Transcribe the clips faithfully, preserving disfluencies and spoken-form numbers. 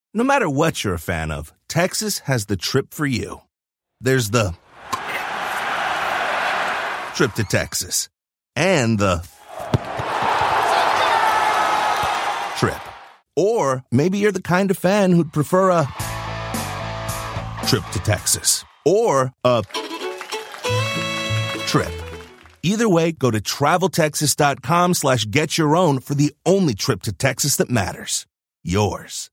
No matter what you're a fan of, Texas has the trip for you. There's the trip to Texas and the trip. Or maybe you're the kind of fan who'd prefer a trip to Texas or a trip. Either way, go to traveltexas.com slash get your own for the only trip to Texas that matters. Yours.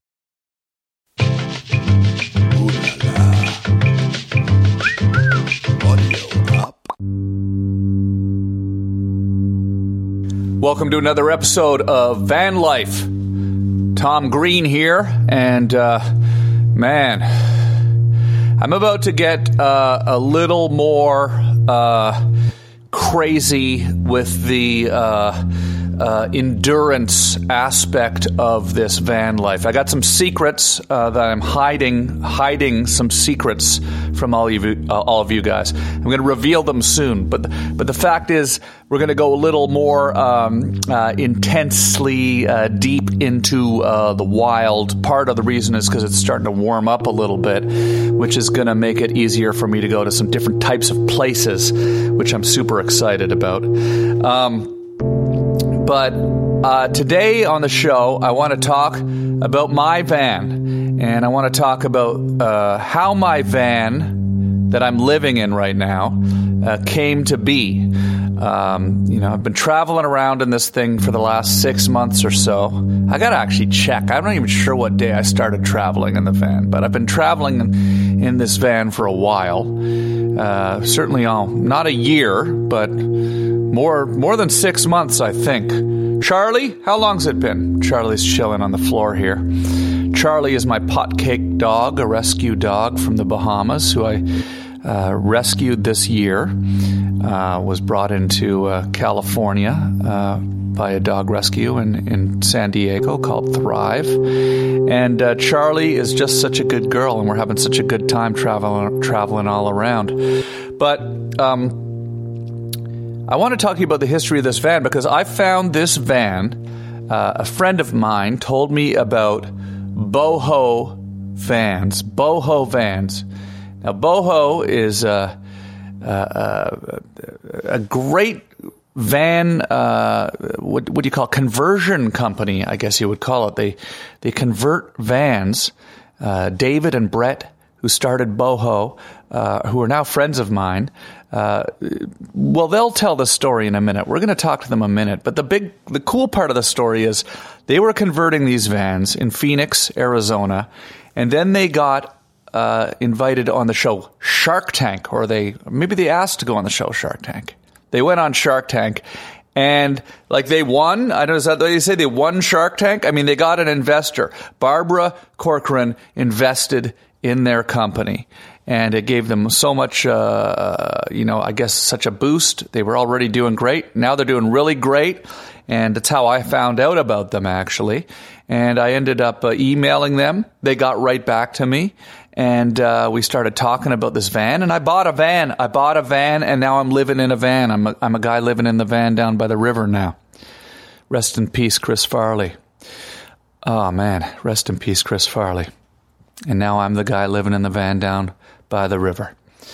Ooh la la. Audio up. Welcome to another episode of Van Life. Tom Green here, and uh, man, I'm about to get uh, a little more uh, crazy with the uh, uh, endurance aspect of this van life. I got some secrets uh, that I'm hiding, hiding some secrets from all of you, uh, all of you guys. I'm going to reveal them soon, but but the fact is, we're going to go a little more um, uh, intensely uh, deep into uh, the wild. Part of the reason is because it's starting to warm up a little bit, which is going to make it easier for me to go to some different types of places, which I'm super excited about. Um, but uh, today on the show, I want to talk about my van, and I want to talk about uh, how my van that I'm living in right now uh, came to be. Um, you know, I've been traveling around in this thing for the last six months or so. I got to actually check. I'm not even sure what day I started traveling in the van, but I've been traveling in, in this van for a while. Uh, certainly all, not a year, but more, more than six months, I think. Charlie, how long's it been? Charlie's chilling on the floor here. Charlie is my potcake dog, a rescue dog from the Bahamas, who I uh, rescued this year. Uh, was brought into uh, California uh, by a dog rescue in, in San Diego called Thrive. And uh, Charlie is just such a good girl, and we're having such a good time traveling traveling all around. But um, I want to talk to you about the history of this van, because I found this van. Uh, a friend of mine told me about Boho vans. Boho vans. Now, Boho is... Uh, Uh, uh, a great van, uh, what, what do you call it? Conversion company, I guess you would call it. They they convert vans. Uh, David and Brett, who started Boho, uh, who are now friends of mine, uh, well, they'll tell the story in a minute. We're going to talk to them a minute. But the big, the cool part of the story is they were converting these vans in Phoenix, Arizona, and then they got Uh, invited on the show Shark Tank, or they maybe they asked to go on the show Shark Tank. They went on Shark Tank, and like they won. I don't know, is that what you say? They won Shark Tank. I mean, they got an investor. Barbara Corcoran invested in their company, and it gave them so much, uh, you know, I guess such a boost. They were already doing great. Now they're doing really great, and that's how I found out about them, actually. And I ended up uh, emailing them. They got right back to me. And uh, we started talking about this van, and I bought a van. I bought a van, and now I'm living in a van. I'm a, I'm a guy living in the van down by the river now. Rest in peace, Chris Farley. Oh, man. Rest in peace, Chris Farley. And now I'm the guy living in the van down by the river.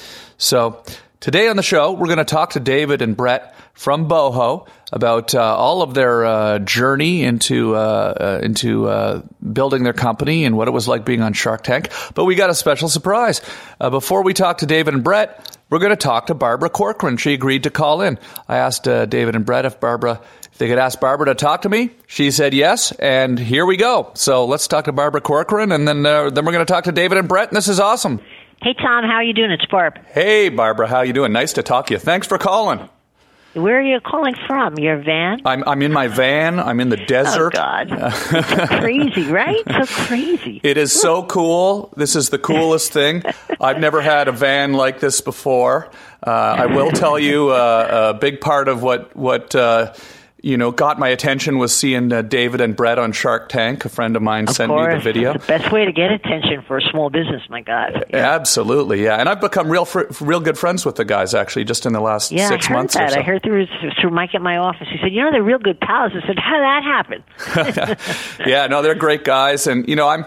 So today on the show, we're going to talk to David and Brett from Boho about uh, all of their uh, journey into uh, uh, into uh, building their company and what it was like being on Shark Tank. But we got a special surprise. Uh, before we talk to David and Brett, we're going to talk to Barbara Corcoran. She agreed to call in. I asked uh, David and Brett if Barbara, if they could ask Barbara to talk to me. She said yes, and here we go. So let's talk to Barbara Corcoran, and then uh, then we're going to talk to David and Brett, and this is awesome. Hey, Tom, how are you doing? It's Barb. Hey, Barbara, how you doing? Nice to talk to you. Thanks for calling. Where are you calling from? Your van? I'm I'm in my van. I'm in the desert. Oh, God. It's crazy, right? So crazy. It is so cool. This is the coolest thing. I've never had a van like this before. Uh, I will tell you uh, a big part of what, what uh, you know, got my attention was seeing uh, David and Brett on Shark Tank. A friend of mine of sent course. me the video. It's the best way to get attention for a small business, my God. Yeah. Absolutely, yeah. And I've become real fr- real good friends with the guys, actually, just in the last yeah, six I heard months that. or so. I heard through, through Mike at my office. He said, you know, they're real good pals. I said, how did that happen? Yeah, no, they're great guys. And, you know, I'm...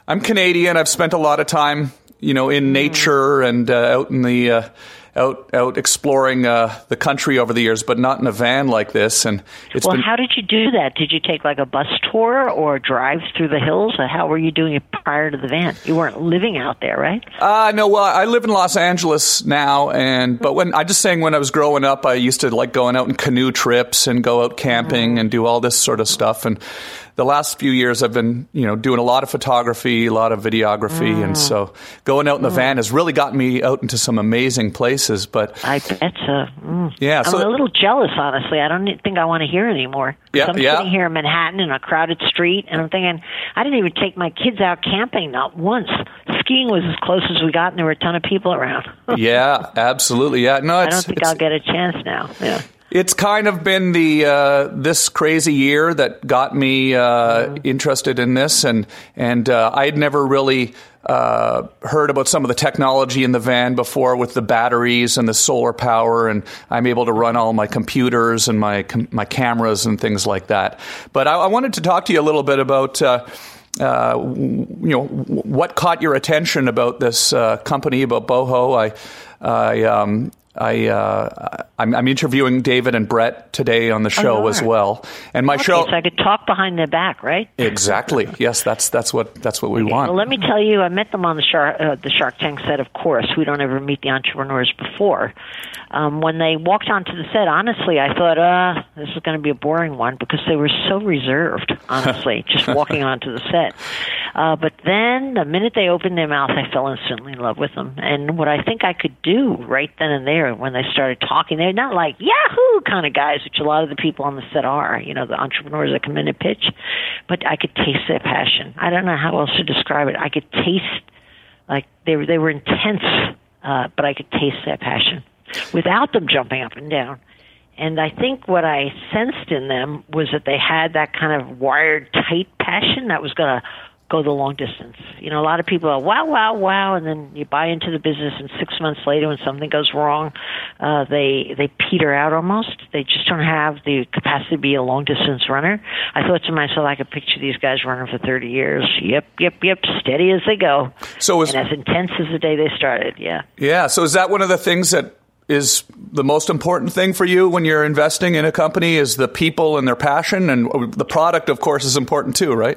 I'm Canadian. I've spent a lot of time, you know, in nature and uh, out in the uh, out out exploring uh, the country over the years, but not in a van like this. And it's well, been. How did you do that? Did you take like a bus tour or drive through the hills? Or how were you doing it prior to the van? You weren't living out there, right? Uh, no, well, I live in Los Angeles now, and but when I just saying when I was growing up, I used to like going out on canoe trips and go out camping mm. and do all this sort of stuff. And the last few years, I've been, you know, doing a lot of photography, a lot of videography, mm. and so going out in the mm. van has really gotten me out into some amazing places. But I bet so. Mm. Yeah, I'm so, a little jealous, honestly. I don't think I want to hear anymore. Yeah, I'm yeah. sitting here in Manhattan in a crowded street, and I'm thinking, I didn't even take my kids out camping, not once. Skiing was as close as we got, and there were a ton of people around. Yeah, absolutely. Yeah, no, it's, I don't think it's, I'll get a chance now. Yeah. It's kind of been the uh, this crazy year that got me uh, mm. interested in this, and and uh, I had never really uh, heard about some of the technology in the van before with the batteries and the solar power, and I'm able to run all my computers and my com- my cameras and things like that. But I, I wanted to talk to you a little bit about. Uh, Uh, you know, what caught your attention about this uh, company, about Boho? I, I, um, I, uh, I'm, I'm interviewing David and Brett today on the show oh, as well, and my okay, show. So I could talk behind their back, right? Exactly. Yes, that's that's what that's what we okay, want. Well, let me tell you, I met them on the Shark uh, the Shark Tank set. Of course, we don't ever meet the entrepreneurs before. Um, when they walked onto the set, honestly, I thought, uh, this is going to be a boring one because they were so reserved, honestly, just walking onto the set. Uh, but then the minute they opened their mouth, I fell instantly in love with them. And what I think I could do right then and there when they started talking, they're not like Yahoo kind of guys, which a lot of the people on the set are, you know, the entrepreneurs that come in and pitch. But I could taste their passion. I don't know how else to describe it. I could taste, like, they were, they were intense, uh, but I could taste their passion without them jumping up and down. And I think what I sensed in them was that they had that kind of wired, tight passion that was going to go the long distance. You know, a lot of people are, wow, wow, wow, and then you buy into the business, and six months later when something goes wrong, uh, they they peter out almost. They just don't have the capacity to be a long-distance runner. I thought to myself, I could picture these guys running for thirty years. Yep, yep, yep, steady as they go. So is, and as intense as the day they started, yeah. Yeah, so is that one of the things that is the most important thing for you when you're investing in a company, is the people and their passion? And the product, of course, is important too, right?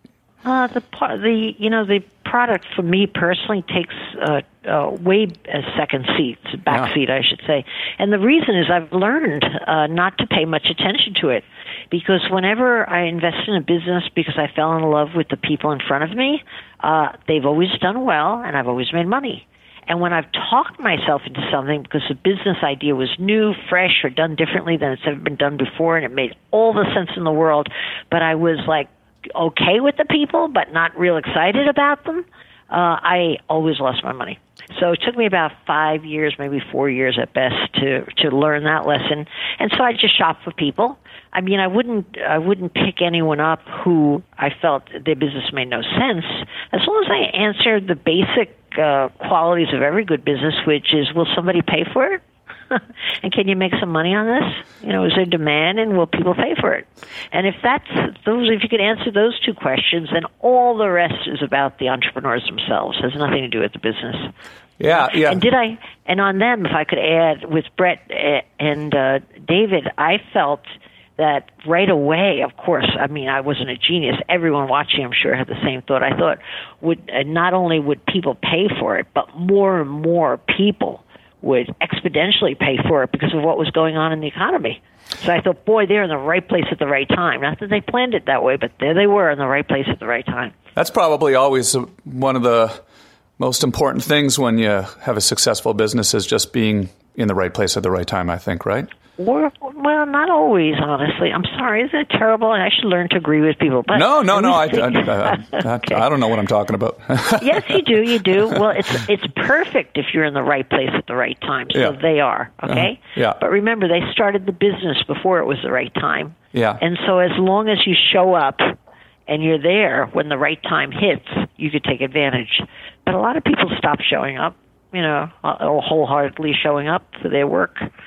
Uh, the the you know the product for me personally takes uh, uh, way a second seat, back yeah. seat, I should say. And the reason is I've learned uh, not to pay much attention to it, because whenever I invest in a business because I fell in love with the people in front of me, uh, they've always done well, and I've always made money. And when I've talked myself into something because the business idea was new, fresh, or done differently than it's ever been done before, and it made all the sense in the world, but I was like okay with the people, but not real excited about them, uh, I always lost my money. So it took me about five years, maybe four years at best, to to learn that lesson. And so I just shop for people. I mean, I wouldn't I wouldn't pick anyone up who I felt their business made no sense, as long as I answered the basic uh, qualities of every good business, which is, will somebody pay for it? And can you make some money on this? You know, is there demand, and will people pay for it? And if that's those, if you could answer those two questions, then all the rest is about the entrepreneurs themselves. It has nothing to do with the business. Yeah, yeah. And did I? And on them, if I could add, with Brett and uh, David, I felt that right away. Of course, I mean, I wasn't a genius. Everyone watching, I'm sure, had the same thought. I thought, would uh, not only would people pay for it, but more and more people would exponentially pay for it because of what was going on in the economy. So I thought, boy, they're in the right place at the right time. Not that they planned it that way, but there they were in the right place at the right time. That's probably always one of the most important things when you have a successful business, is just being in the right place at the right time, I think, right? Or, well, not always, honestly. I'm sorry. Isn't it terrible? And I should learn to agree with people. But no, no, no. I, I, I, okay. I don't know what I'm talking about. Yes, you do. You do. Well, it's it's perfect if you're in the right place at the right time. So yeah. they are, okay? Uh-huh. Yeah. But remember, they started the business before it was the right time. Yeah. And so as long as you show up and you're there when the right time hits, you could take advantage. But a lot of people stop showing up, you know, or wholeheartedly showing up for their work.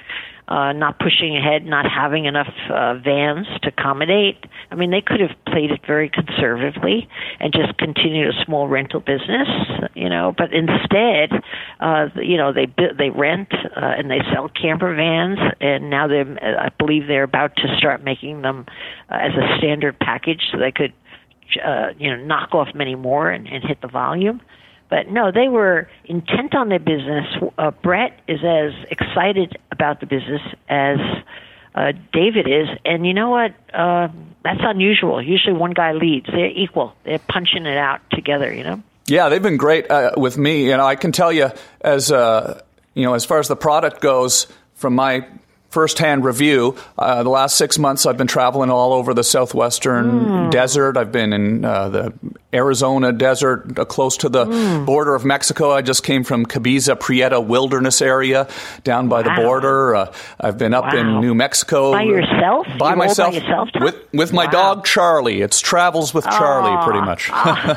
uh, not pushing ahead, not having enough uh, vans to accommodate. I mean, they could have played it very conservatively and just continued a small rental business, you know. But instead, uh, you know, they they rent uh, and they sell camper vans, and now they, I believe, they're about to start making them uh, as a standard package, so they could, uh, you know, knock off many more and, and hit the volume. But no, they were intent on their business. Uh, Brett is as excited about the business as uh, David is. And you know what? Uh, that's unusual. Usually one guy leads. They're equal. They're punching it out together, you know? Yeah, they've been great uh, with me. You know, I can tell you, as uh, you know, as far as the product goes, from my firsthand review, uh, the last six months I've been traveling all over the southwestern mm. desert. I've been in uh, the Arizona desert, uh, close to the mm. border of Mexico. I just came from Cabiza Prieta Wilderness area down by wow. the border. Uh, I've been up wow. in New Mexico. By yourself? By You're myself. By yourself, Tom? With, with my wow. dog, Charlie. It's Travels with Charlie, oh. pretty much.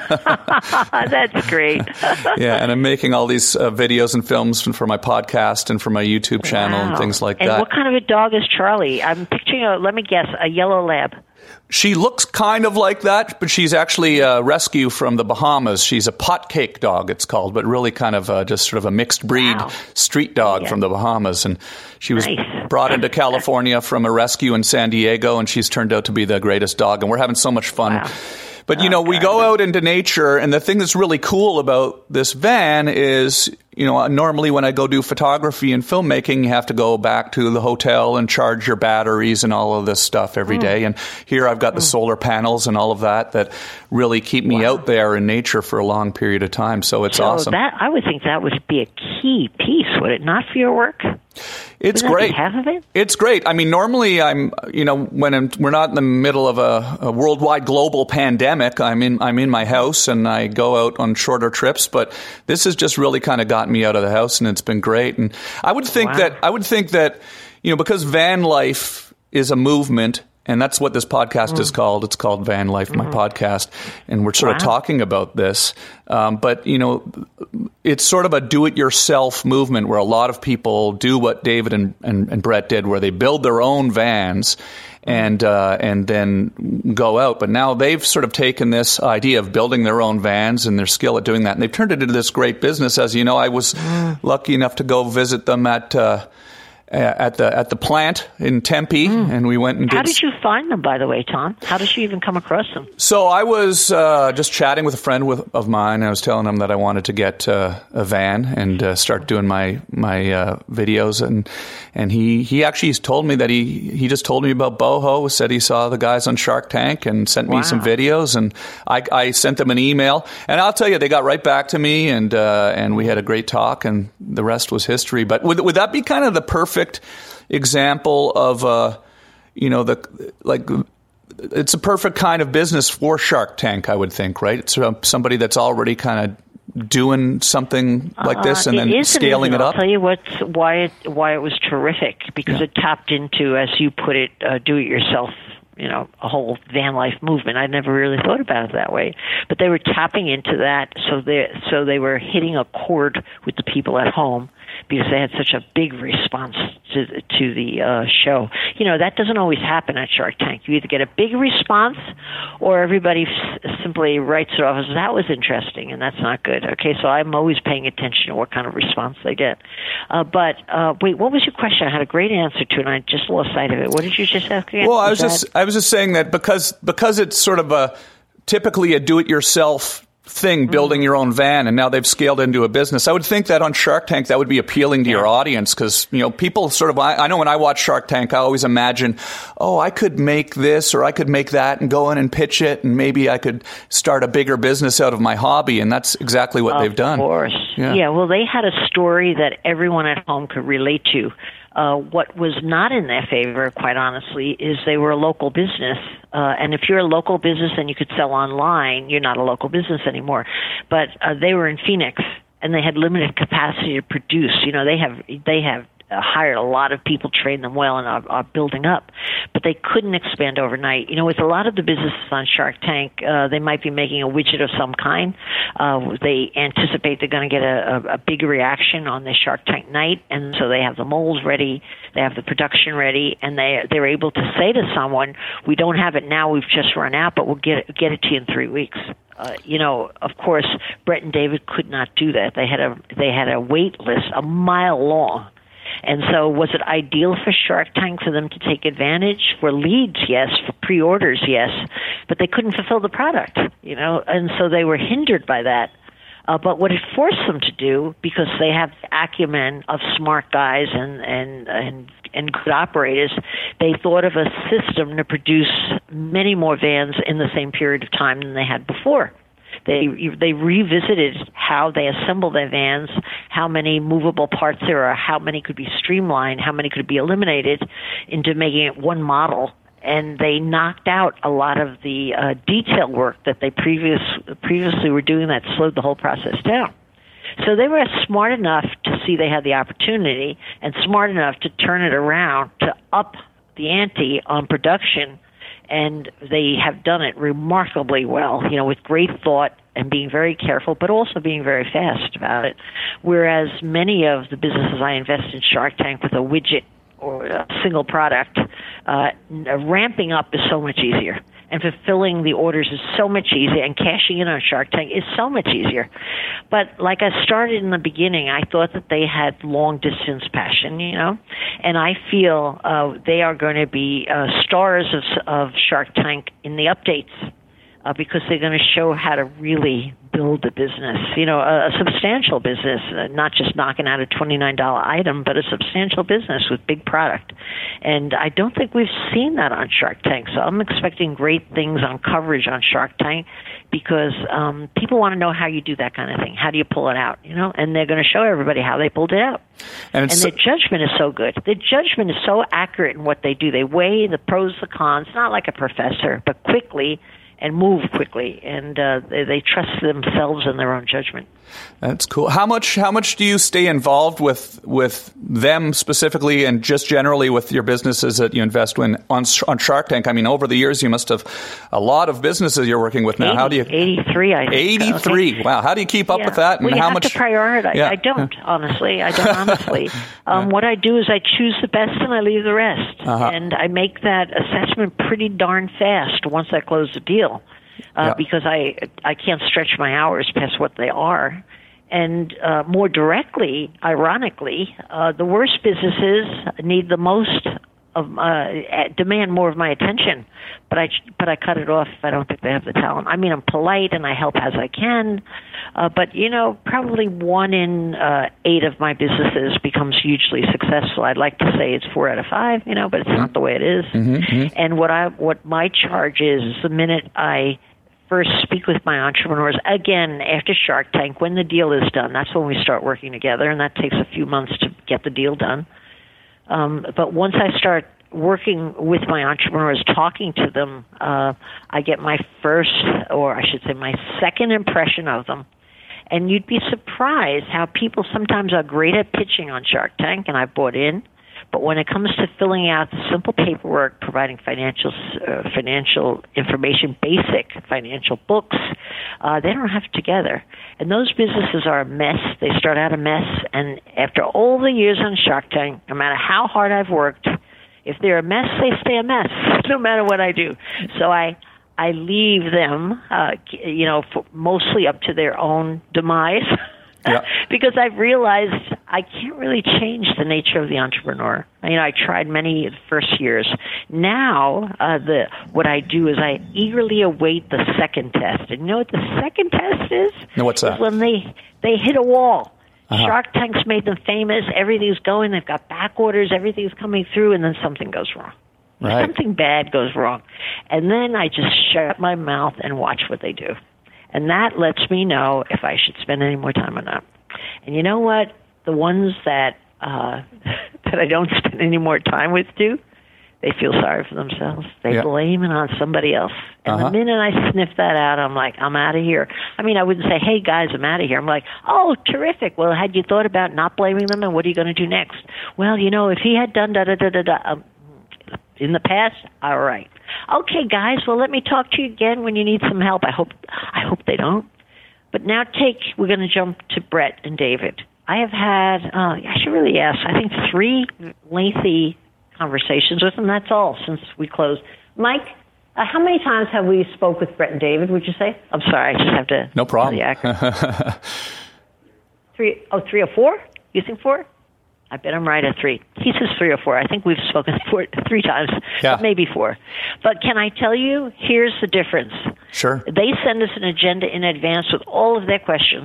That's great. Yeah, and I'm making all these uh, videos and films for my podcast and for my YouTube channel wow. and things like and that. What kind of a dog is Charlie? I'm picturing a, let me guess, a yellow lab. She looks kind of like that, but she's actually a rescue from the Bahamas. She's a pot cake dog, it's called, but really kind of uh, just sort of a mixed breed wow. street dog yeah. from the Bahamas. And she was nice. brought into California from a rescue in San Diego, and she's turned out to be the greatest dog. And we're having so much fun. Wow. But, you oh, know, we God. go out into nature, and the thing that's really cool about this van is, you know, normally when I go do photography and filmmaking, you have to go back to the hotel and charge your batteries and all of this stuff every mm. day. And here I've got the mm. solar panels and all of that that really keep me wow. out there in nature for a long period of time. So it's so awesome. That, I would think that would be a key piece, would it not, for your work? It's Wouldn't great. That be half of it? It's great. I mean, normally I'm, you know, when I'm, we're not in the middle of a, a worldwide global pandemic, I'm in, I'm in my house and I go out on shorter trips. But this has just really kind of gotten me out of the house, and it's been great. And I would think wow. that I would think that, you know, because van life is a movement. And that's what this podcast mm. is called. It's called Van Life, my mm. podcast. And we're sort wow. of talking about this. Um, but, you know, it's sort of a do-it-yourself movement where a lot of people do what David and, and, and Brett did, where they build their own vans and uh, and then go out. But now they've sort of taken this idea of building their own vans and their skill at doing that. And they've turned it into this great business. As you know, I was mm. lucky enough to go visit them at... Uh, at the at the plant in Tempe, mm. and we went and did... How did you find them, by the way, Tom? How did you even come across them? So I was uh, just chatting with a friend with, of mine. I was telling him that I wanted to get uh, a van and uh, start doing my my uh, videos, and and he, he actually told me that he, he just told me about Boho, said he saw the guys on Shark Tank and sent me wow. some videos, and I, I sent them an email, and I'll tell you, they got right back to me, and uh, and we had a great talk, and the rest was history. But would would that be kind of the perfect example of, uh, you know, the like, it's a perfect kind of business for Shark Tank, I would think, right? It's uh, somebody that's already kind of doing something like this and uh, then scaling it up. I'll tell you what's, why it why it was terrific, because yeah. it tapped into, as you put it, uh, do-it-yourself. You know, a whole van life movement. I never really thought about it that way, but they were tapping into that, so they so they were hitting a chord with the people at home because they had such a big response to to the uh, show. You know, that doesn't always happen at Shark Tank. You either get a big response, or everybody s- simply writes it off as that was interesting, and that's not good. Okay, so I'm always paying attention to what kind of response they get. Uh, but uh, wait, what was your question? I had a great answer to it, and I just lost sight of it. What did you just ask again? Well, I was just I was just saying that because because it's sort of a typically a do-it-yourself thing, building mm. your own van, and now they've scaled into a business. I would think that on Shark Tank that would be appealing to yeah. your audience, because, you know, people sort of, I, I know when I watch Shark Tank, I always imagine, oh, I could make this or I could make that and go in and pitch it, and maybe I could start a bigger business out of my hobby, and that's exactly what of they've done. Of course. Yeah. yeah, well, they had a story that everyone at home could relate to. Uh, what was not in their favor, quite honestly, is they were a local business. Uh, and if you're a local business and you could sell online, you're not a local business anymore. But uh, they were in Phoenix, and they had limited capacity to produce. You know, they have they have hired a lot of people, trained them well, and are, are building up. But they couldn't expand overnight. You know, with a lot of the businesses on Shark Tank, uh, they might be making a widget of some kind. Uh, they anticipate they're going to get a, a, a big reaction on the Shark Tank night, and so they have the molds ready, they have the production ready, and they they're able to say to someone, "We don't have it now. We've just run out, but we'll get it, get it to you in three weeks." Uh, you know, of course, Brett and David could not do that. They had a they had a wait list a mile long. And so was it ideal for Shark Tank for them to take advantage? For leads, yes. For pre-orders, yes. But they couldn't fulfill the product, you know, and so they were hindered by that. Uh, but what it forced them to do, because they have the acumen of smart guys and, and, and, and good operators, they thought of a system to produce many more vans in the same period of time than they had before. They they revisited how they assemble their vans, how many movable parts there are, how many could be streamlined, how many could be eliminated, into making it one model. And they knocked out a lot of the uh, detail work that they previous previously were doing that slowed the whole process down. So they were smart enough to see they had the opportunity, and smart enough to turn it around to up the ante on production. And they have done it remarkably well, you know, with great thought and being very careful, but also being very fast about it. Whereas many of the businesses I invest in Shark Tank with a widget or a single product, uh, ramping up is so much easier. And fulfilling the orders is so much easier, and cashing in on Shark Tank is so much easier. But like I started in the beginning, I thought that they had long-distance passion, you know, and I feel uh, they are going to be uh, stars of, of Shark Tank in the updates uh, because they're going to show how to really build a business, you know, a, a substantial business, uh, not just knocking out a twenty-nine dollar item, but a substantial business with big product. And I don't think we've seen that on Shark Tank. So I'm expecting great things on coverage on Shark Tank because um, people want to know how you do that kind of thing. How do you pull it out, you know? And they're going to show everybody how they pulled it out. And, and their judgment is so good. Their judgment is so accurate in what they do. They weigh the pros, the cons, not like a professor, but quickly, and move quickly, and uh, they, they trust themselves and their own judgment. That's cool. How much how much do you stay involved with with them specifically, and just generally with your businesses that you invest in on on Shark Tank? I mean, over the years, you must have a lot of businesses you're working with now. eighty, how do you? eighty-three, I think. eighty-three. Okay. Wow. How do you keep up yeah. with that? And well, you how have much? to prioritize. Yeah. I don't, honestly. I don't honestly. Um, yeah. What I do is I choose the best and I leave the rest, uh-huh. and I make that assessment pretty darn fast once I close the deal. Uh, yeah. Because I I can't stretch my hours past what they are. And uh, more directly, ironically, uh, the worst businesses need the most of uh, demand more of my attention. But I but I cut it off if I don't think they have the talent. I mean, I'm polite and I help as I can. Uh, but, you know, probably one in uh, eight of my businesses becomes hugely successful. I'd like to say it's four out of five, you know, but it's mm-hmm. not the way it is. Mm-hmm, mm-hmm. And what I what my charge is, is the minute I first speak with my entrepreneurs, again, after Shark Tank, when the deal is done, that's when we start working together, and that takes a few months to get the deal done. Um, but once I start working with my entrepreneurs, talking to them, uh, I get my first, or I should say my second impression of them. And you'd be surprised how people sometimes are great at pitching on Shark Tank, and I've bought in. But when it comes to filling out the simple paperwork, providing financial uh, financial information, basic financial books, uh, they don't have it together. And those businesses are a mess. They start out a mess. And after all the years on Shark Tank, no matter how hard I've worked, if they're a mess, they stay a mess, no matter what I do. So I I leave them, uh, you know, for mostly up to their own demise. Yeah. Because I've realized I can't really change the nature of the entrepreneur. You know, I tried many first years. Now, uh, the what I do is I eagerly await the second test. And you know what the second test is? No, what's that? It's when they, they hit a wall. Uh-huh. Shark Tank's made them famous. Everything's going. They've got back orders. Everything's coming through, and then something goes wrong. Right. Something bad goes wrong. And then I just shut my mouth and watch what they do. And that lets me know if I should spend any more time or not. And you know what? The ones that uh, that I don't spend any more time with do, they feel sorry for themselves. They Yeah. blame it on somebody else. And Uh-huh. the minute I sniff that out, I'm like, I'm out of here. I mean, I wouldn't say, hey, guys, I'm out of here. I'm like, oh, terrific. Well, had you thought about not blaming them, and what are you going to do next? Well, you know, if he had done da-da-da-da-da um, in the past, all right. Okay, guys, well, let me talk to you again when you need some help. I hope I hope they don't. But now take, we're going to jump to Brett and David. I have had, uh, I should really ask, I think three lengthy conversations with them. That's all since we closed. Mike, uh, how many times have we spoke with Brett and David, would you say? I'm sorry, I just have to... No problem. three, oh, three or four? You think four? I bet I'm right at three. He says three or four. I think we've spoken four, three times, yeah. but maybe four. But can I tell you, here's the difference. Sure. They send us an agenda in advance with all of their questions,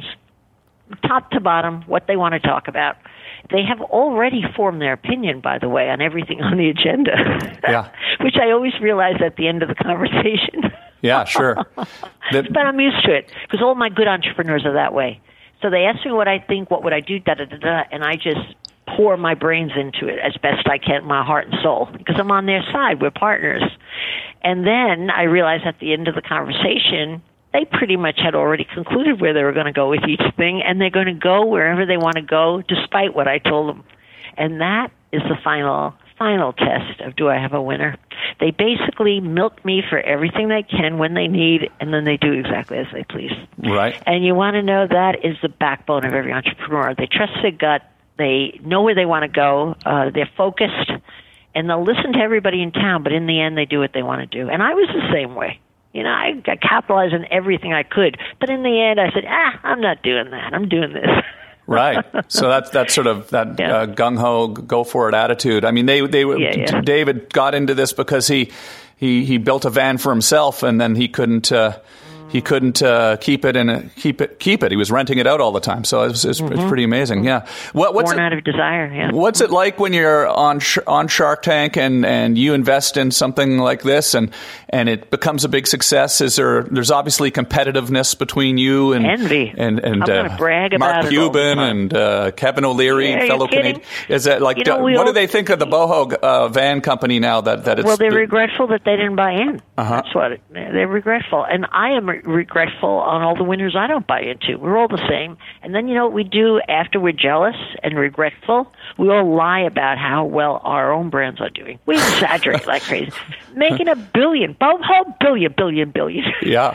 top to bottom, what they want to talk about. They have already formed their opinion, by the way, on everything on the agenda, yeah. which I always realize at the end of the conversation. Yeah, sure. The, but I'm used to it because all my good entrepreneurs are that way. So they ask me what I think, what would I do, da da da da, and I just pour my brains into it as best I can, my heart and soul, because I'm on their side. We're partners. And then I realized at the end of the conversation, they pretty much had already concluded where they were going to go with each thing, and they're going to go wherever they want to go, despite what I told them. And that is the final, final test of do I have a winner. They basically milk me for everything they can when they need, and then they do exactly as they please. Right. And you want to know that is the backbone of every entrepreneur. They trust their gut. They know where they want to go. Uh, they're focused, and they'll listen to everybody in town, but in the end, they do what they want to do. And I was the same way. You know, I, I capitalized on everything I could, but in the end, I said, ah, I'm not doing that. I'm doing this. Right. So that's that's sort of that yeah. uh, gung ho, go for it attitude. I mean, they they yeah, yeah. David got into this because he he he built a van for himself, and then he couldn't. Uh, He couldn't uh, keep it in a, keep it keep it. He was renting it out all the time, so it's it's, mm-hmm. it's pretty amazing. Yeah, what, what's born it, out of desire. Yeah. What's it like when you're on sh- on Shark Tank and, and you invest in something like this and and it becomes a big success? Is there there's obviously competitiveness between you and envy and and I'm uh, gonna brag about Mark it Cuban and uh, Kevin O'Leary, yeah, fellow Canadian. Is that like you know, what all, do they think of the Boho uh, van company now that that it's well they're regretful that they didn't buy in. Uh-huh. That's what it, they're regretful, and I am re- regretful on all the winners I don't buy into. We're all the same. And then you know what we do after we're jealous and regretful? We all lie about how well our own brands are doing. We exaggerate like crazy. Making a billion, whole billion, billion, billion. Yeah.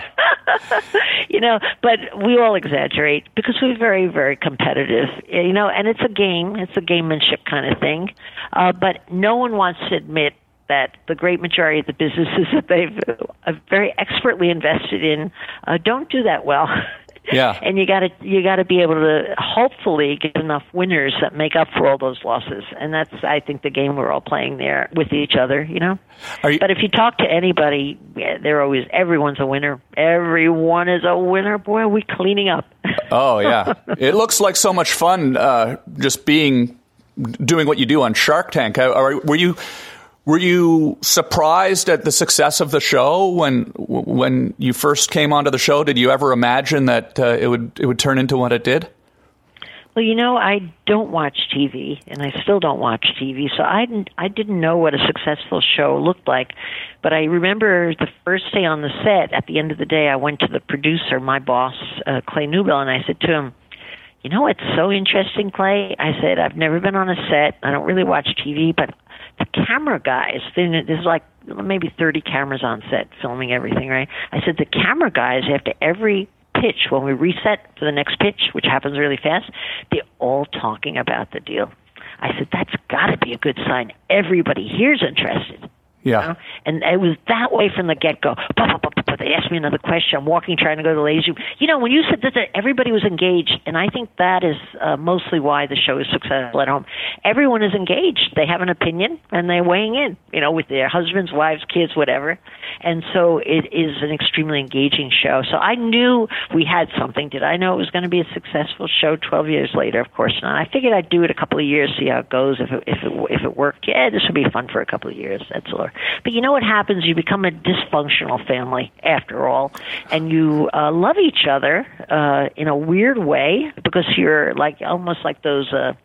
You know, but we all exaggerate because we're very, very competitive. You know, and it's a game. It's a gamemanship kind of thing. Uh, but no one wants to admit that the great majority of the businesses that they've uh, very expertly invested in uh, don't do that well. Yeah. And you got to you got to be able to hopefully get enough winners that make up for all those losses. And that's, I think, the game we're all playing there with each other, you know. You- but if you talk to anybody, yeah, they're always, everyone's a winner. Everyone is a winner. Boy, are we cleaning up. Oh, yeah. It looks like so much fun uh, just being, doing what you do on Shark Tank. Are, were you... Were you surprised at the success of the show when when you first came onto the show? Did you ever imagine that uh, it would it would turn into what it did? Well, you know, I don't watch T V, and I still don't watch T V, so I didn't, I didn't know what a successful show looked like. But I remember the first day on the set, at the end of the day, I went to the producer, my boss, uh, Clay Newbell, and I said to him, you know, it's so interesting, Clay. I said, I've never been on a set. I don't really watch T V, but the camera guys, there's like maybe thirty cameras on set filming everything, right? I said, the camera guys, after every pitch, when we reset for the next pitch, which happens really fast, they're all talking about the deal. I said, that's got to be a good sign. Everybody here's interested. Yeah. You know? And it was that way from the get-go. They asked me another question. I'm walking, trying to go to the ladies' room. You know, when you said that, everybody was engaged, and I think that is uh, mostly why the show is successful at home. Everyone is engaged. They have an opinion, and they're weighing in, you know, with their husbands, wives, kids, whatever. And so it is an extremely engaging show. So I knew we had something. Did I know it was going to be a successful show twelve years later? Of course not. I figured I'd do it a couple of years, see how it goes. If it, if it, if it worked, yeah, this would be fun for a couple of years. That's all. But you know what happens? You become a dysfunctional family after all, and you uh, love each other uh, in a weird way because you're like almost like those uh,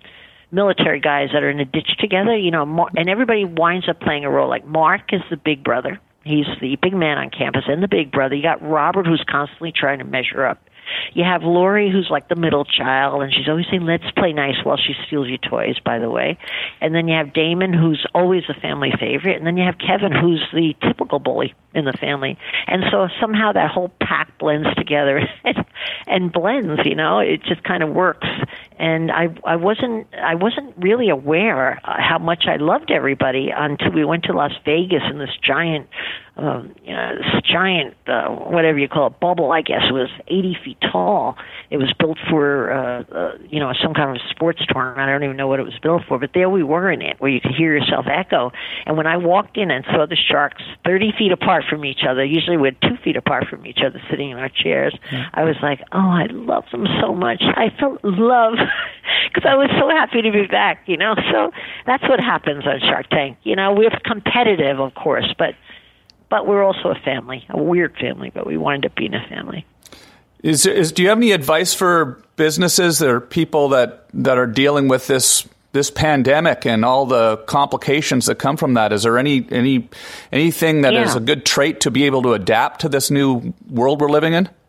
military guys that are in a ditch together, you know, and everybody winds up playing a role. Like Mark is the big brother. He's the big man on campus and the big brother. You got Robert, who's constantly trying to measure up. You have Lori, who's like the middle child, and she's always saying, let's play nice while she steals your toys, by the way. And then you have Damon, who's always a family favorite. And then you have Kevin, who's the typical bully in the family. And so somehow that whole pack blends together and, and blends, you know. It just kind of works. And I I wasn't I wasn't really aware how much I loved everybody until we went to Las Vegas in this giant, um, you know, this giant uh, whatever you call it, bubble. I guess it was eighty feet tall. It was built for uh, uh, you know, some kind of sports tournament. I don't even know what it was built for, but there we were in it, where you could hear yourself echo. And when I walked in and saw the sharks thirty feet apart from each other, usually we're two feet apart from each other, sitting in our chairs, mm-hmm. I was like, oh, I love them so much. I felt love. Because I was so happy to be back, you know. So that's what happens on Shark Tank. You know, we're competitive, of course, but but we're also a family, a weird family, but we wind up being a family. Is, is do you have any advice for businesses or people that, that are dealing with this this pandemic and all the complications that come from that? Is there any any anything that yeah. is a good trait to be able to adapt to this new world we're living in?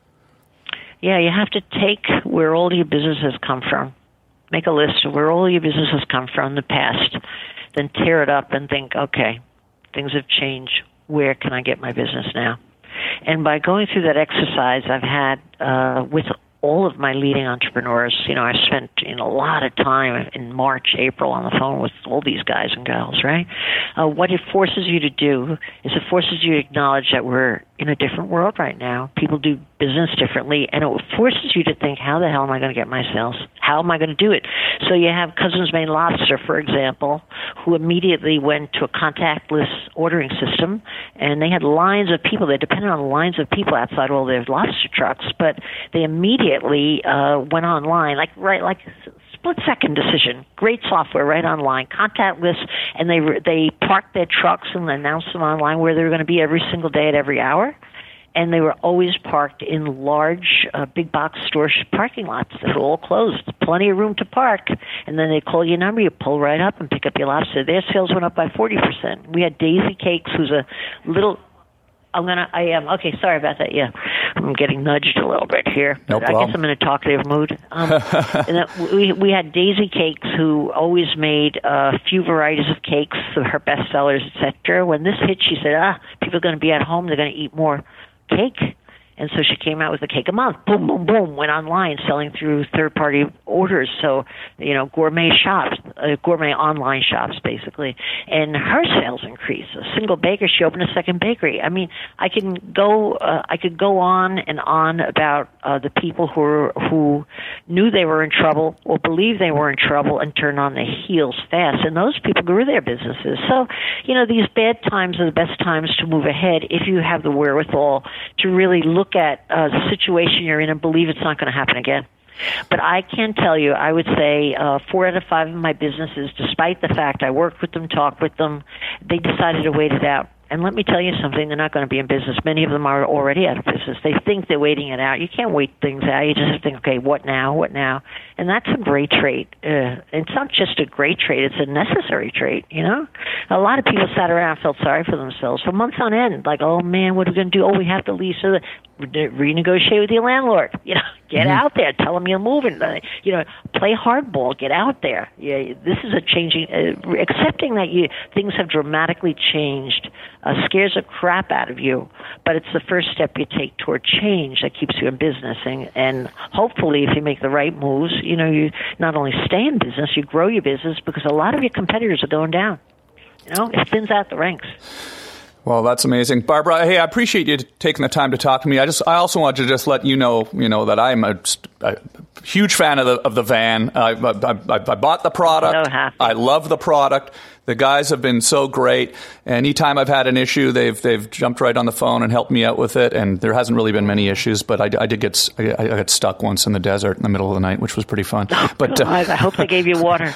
Yeah, you have to take where all your business has come from. Make a list of where all your business has come from in the past. Then tear it up and think, okay, things have changed. Where can I get my business now? And by going through that exercise, I've had uh, with all of my leading entrepreneurs, you know, I spent you know, a lot of time in March, April on the phone with all these guys and gals, right? Uh, what it forces you to do is it forces you to acknowledge that we're in a different world right now. People do business differently, and it forces you to think, how the hell am I going to get my sales? How am I going to do it? So you have Cousins Maine Lobster, for example, who immediately went to a contactless ordering system, and they had lines of people. They depended on lines of people outside all their lobster trucks, but they immediately uh, went online, like right, like split-second decision. Great software, right online, contactless, and they they parked their trucks and announced them online where they were going to be every single day at every hour. And they were always parked in large, uh, big box store parking lots that were all closed. Plenty of room to park. And then they call your number, you pull right up and pick up your lobster. Their sales went up by forty percent. We had Daisy Cakes, who's a little... I'm gonna. I am okay. Sorry about that. Yeah, I'm getting nudged a little bit here. No but I guess I'm in a talkative mood. Um, and that we we had Daisy Cakes, who always made a few varieties of cakes, her best sellers, et cetera. When this hit, she said, "Ah, people are going to be at home. They're going to eat more cake." And so she came out with a cake a month. Boom, boom, boom. Went online, selling through third-party orders. So, you know, gourmet shops, uh, gourmet online shops, basically. And her sales increased. A single baker, she opened a second bakery. I mean, I can go, uh, I could go on and on about uh, the people who were, who knew they were in trouble or believed they were in trouble and turned on their heels fast. And those people grew their businesses. So, you know, these bad times are the best times to move ahead if you have the wherewithal to really look at uh, the situation you're in and believe it's not going to happen again. But I can tell you, I would say uh, four out of five of my businesses, despite the fact I worked with them, talked with them, they decided to wait it out. And let me tell you something, they're not going to be in business. Many of them are already out of business. They think they're waiting it out. You can't wait things out. You just have to think, okay, what now, what now? And that's a great trait. Uh, it's not just a great trait, it's a necessary trait, you know? A lot of people sat around and felt sorry for themselves for months on end, like, oh, man, what are we going to do? Oh, we have to lease. So re- renegotiate with your landlord. You know, get mm-hmm. out there. Tell them you're moving. Uh, you know, play hardball. Get out there. Yeah, this is a changing, uh, accepting that you things have dramatically changed Uh, scares the crap out of you, but it's the first step you take toward change that keeps you in business. And, and hopefully, if you make the right moves, you know, you not only stay in business, you grow your business because a lot of your competitors are going down. You know, it thins out the ranks. Well, that's amazing, Barbara. Hey, I appreciate you taking the time to talk to me. I just, I also wanted to just let you know, you know, that I'm a, a huge fan of the of the van. I, I, I, I bought the product. So happy. I love the product. The guys have been so great. Anytime I've had an issue, they've they've jumped right on the phone and helped me out with it. And there hasn't really been many issues, but I, I did get I, I got stuck once in the desert in the middle of the night, which was pretty fun. Oh, but uh, I hope they gave you water.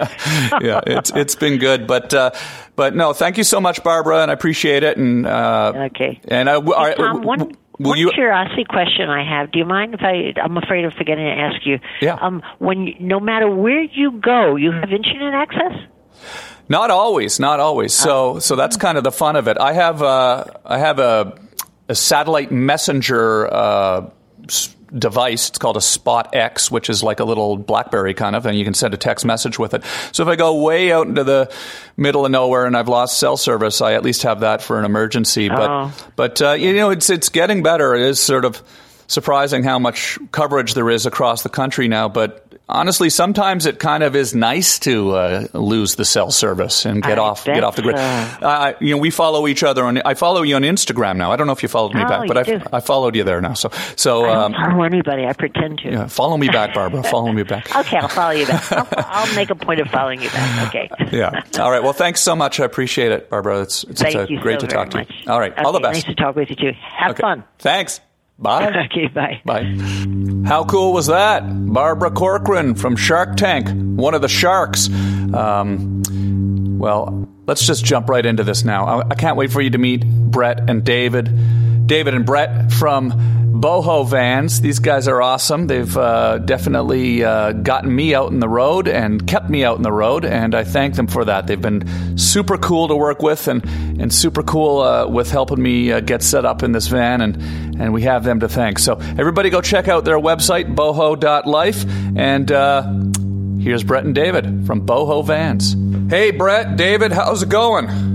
Yeah, it's it's been good, but uh, but no, thank you so much, Barbara, and I appreciate it. And uh, okay, and I, hey, I, Tom, one. Will One you, curiosity question I have. Do you mind if I? I'm afraid of forgetting to ask you. Yeah. Um, when you, no matter where you go, you have internet access? Not always, not always. So, so that's kind of the fun of it. I have, uh, I have a, a satellite messenger uh, s- device. It's called a Spot X, which is like a little BlackBerry kind of, and you can send a text message with it. So if I go way out into the middle of nowhere and I've lost cell service, I at least have that for an emergency. But, Oh. but uh, you know, it's it's getting better. It is sort of surprising how much coverage there is across the country now, but honestly, sometimes it kind of is nice to uh, lose the cell service and get I off get off the grid. bet, uh, Uh, you know, we follow each other on. I follow you on Instagram now. I don't know if you followed me Oh, back, but you I do. I followed you there now. So so I um, don't follow anybody. I pretend to. yeah, follow me back, Barbara. Follow me back. Okay, I'll follow you back. I'll, I'll make a point of following you back. Okay. Yeah. All right. Well, thanks so much. I appreciate it, Barbara. It's it's, Thank it's uh, you great so to very talk to much. you. All right. All the Okay, best. Nice to talk with you too. Have Okay. fun. Thanks. Bye. Okay, bye. Bye. How cool was that? Barbara Corcoran from Shark Tank, one of the sharks. Um, well, let's just jump right into this now. I, I can't wait for you to meet Brett and David. David and Brett from Boho Vans. These guys are awesome. They've uh, definitely uh, gotten me out in the road and kept me out in the road, and I thank them for that. They've been super cool to work with and, and super cool uh, with helping me uh, get set up in this van, and, and we have them to thank. So everybody go check out their website, boho dot life, and uh, here's Brett and David from Boho Vans. Hey, Brett, David, how's it going?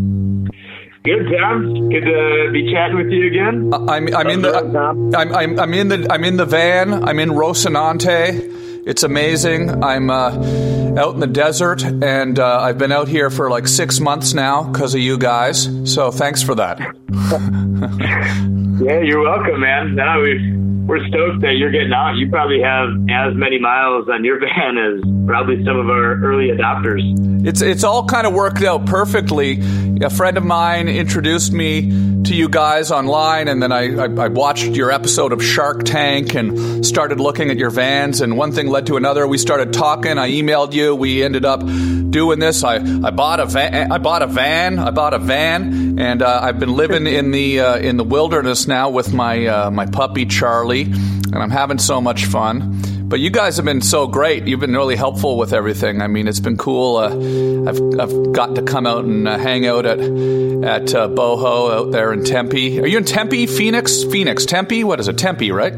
Good, Tom. Good to be chatting with you again. I'm I'm in the I'm I'm I'm in the I'm in the van. I'm in Rocinante. It's amazing. I'm uh, out in the desert, and uh, I've been out here for like six months now because of you guys. So thanks for that. Yeah, you're welcome, man. No, we we're stoked that you're getting out. You probably have as many miles on your van as probably some of our early adopters. It's it's all kind of worked out perfectly. A friend of mine introduced me to you guys online, and then I, I, I watched your episode of Shark Tank and started looking at your vans, and one thing led to another. We started talking. I emailed you. We ended up doing this. I, I bought a van. I bought a van. I bought a van, and uh, I've been living in the uh, in the wilderness now with my uh, my puppy Charlie, and I'm having so much fun. But you guys have been so great. You've been really helpful with everything. I mean, it's been cool. Uh, I've I've gotten to come out and uh, hang out at at uh, Boho out there in Tempe. Are you in Tempe, Phoenix, Phoenix, Tempe? What is it, Tempe, right?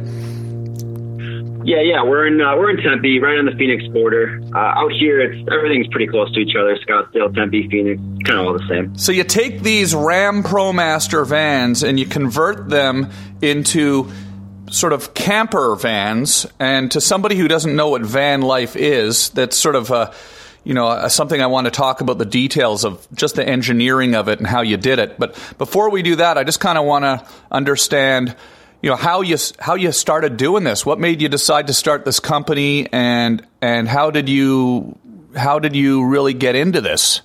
Yeah, yeah, we're in uh, we're in Tempe, right on the Phoenix border. Uh, out here, it's everything's pretty close to each other. Scottsdale, Tempe, Phoenix, kind of all the same. So you take these Ram ProMaster vans and you convert them into sort of camper vans, and to somebody who doesn't know what van life is, that's sort of a, you know, a, something I want to talk about the details of just the engineering of it and how you did it. But before we do that, I just kind of want to understand, you know, how you how you started doing this. What made you decide to start this company, and and how did you how did you really get into this?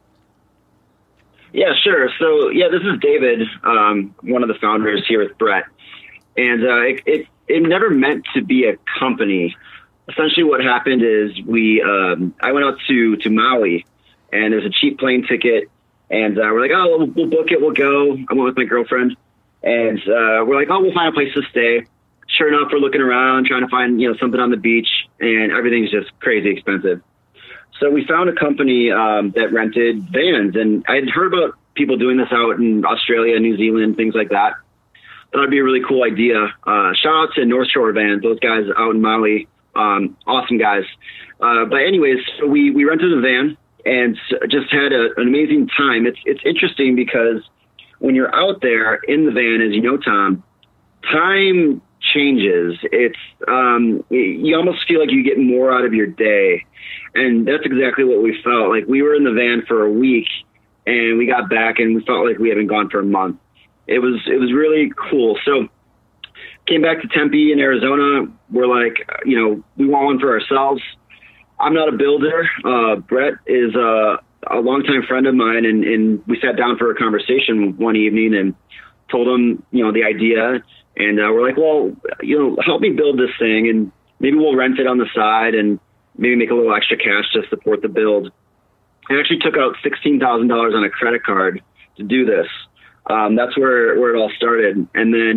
Yeah, sure. So, yeah, this is David, um, one of the founders here with Brett. And uh, it, it it never meant to be a company. Essentially what happened is we um, I went out to, to Maui, and there's a cheap plane ticket, and uh, we're like, oh, we'll, we'll book it, we'll go. I went with my girlfriend, and uh, we're like, oh, we'll find a place to stay. Sure enough, we're looking around, trying to find, you know, something on the beach, and everything's just crazy expensive. So we found a company um, that rented vans, and I had heard about people doing this out in Australia, New Zealand, things like that. That would be a really cool idea. Uh, shout out to North Shore Vans, those guys out in Maui, um, awesome guys. Uh, but anyways, so we, we rented a van and just had a, an amazing time. It's it's interesting because when you're out there in the van, as you know, Tom, time changes. It's um, you almost feel like you get more out of your day, and that's exactly what we felt. Like we were in the van for a week, and we got back, and we felt like we hadn't gone for a month. It was it was really cool. So came back to Tempe in Arizona. We're like, you know, we want one for ourselves. I'm not a builder. Uh, Brett is a, a longtime friend of mine, and, and we sat down for a conversation one evening and told him, you know, the idea. And uh, we're like, well, you know, help me build this thing, and maybe we'll rent it on the side and maybe make a little extra cash to support the build. I actually took out sixteen thousand dollars on a credit card to do this. Um, that's where, where it all started. And then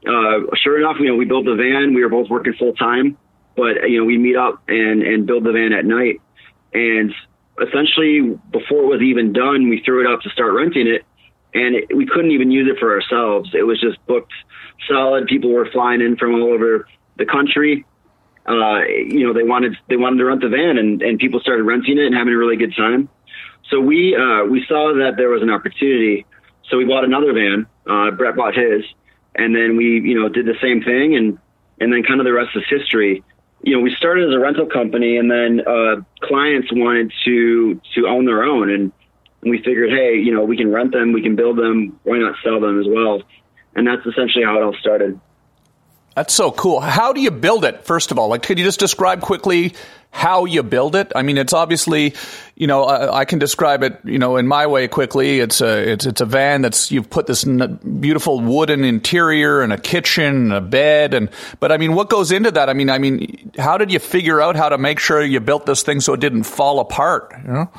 uh, sure enough, you know, we built the van. We were both working full time, but you know, we meet up and and build the van at night. And essentially, before it was even done, we threw it up to start renting it, and it, we couldn't even use it for ourselves. It was just booked solid. People were flying in from all over the country. Uh, you know, they wanted they wanted to rent the van, and, and people started renting it and having a really good time. So we uh, we saw that there was an opportunity. So we bought another van. Uh, Brett bought his, and then we you know did the same thing, and and then kind of the rest is history. You know, we started as a rental company, and then uh, clients wanted to to own their own, and we figured, hey, you know, we can rent them, we can build them, why not sell them as well? And that's essentially how it all started. That's so cool. How do you build it, first of all? Like, could you just describe quickly how you build it? I mean, it's obviously, you know, I, I can describe it, you know, in my way quickly. It's a, it's, it's a van that's, you've put this n- beautiful wooden interior and a kitchen, and a bed. And, but I mean, what goes into that? I mean, I mean, how did you figure out how to make sure you built this thing so it didn't fall apart? You know?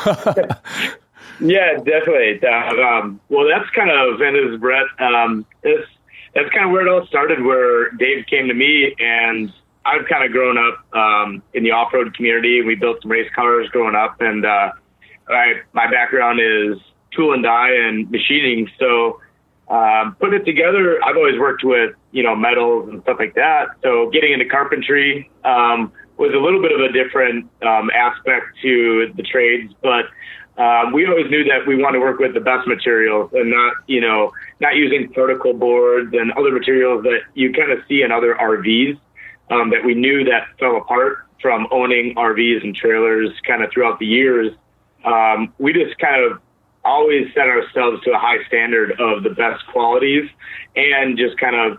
Yeah, definitely. Uh, um, well, that's kind of, and this is Brett, um, it's, that's kind of where it all started, where Dave came to me, and I've kind of grown up um, in the off-road community. We built some race cars growing up, and uh, I, my background is tool and die and machining. So um, putting it together, I've always worked with, you know, metals and stuff like that. So getting into carpentry um, was a little bit of a different um, aspect to the trades, but Um, we always knew that we wanted to work with the best materials and not, you know, not using particle boards and other materials that you kind of see in other R Vs um, that we knew that fell apart from owning R Vs and trailers kind of throughout the years. Um, we just kind of always set ourselves to a high standard of the best qualities, and just kind of,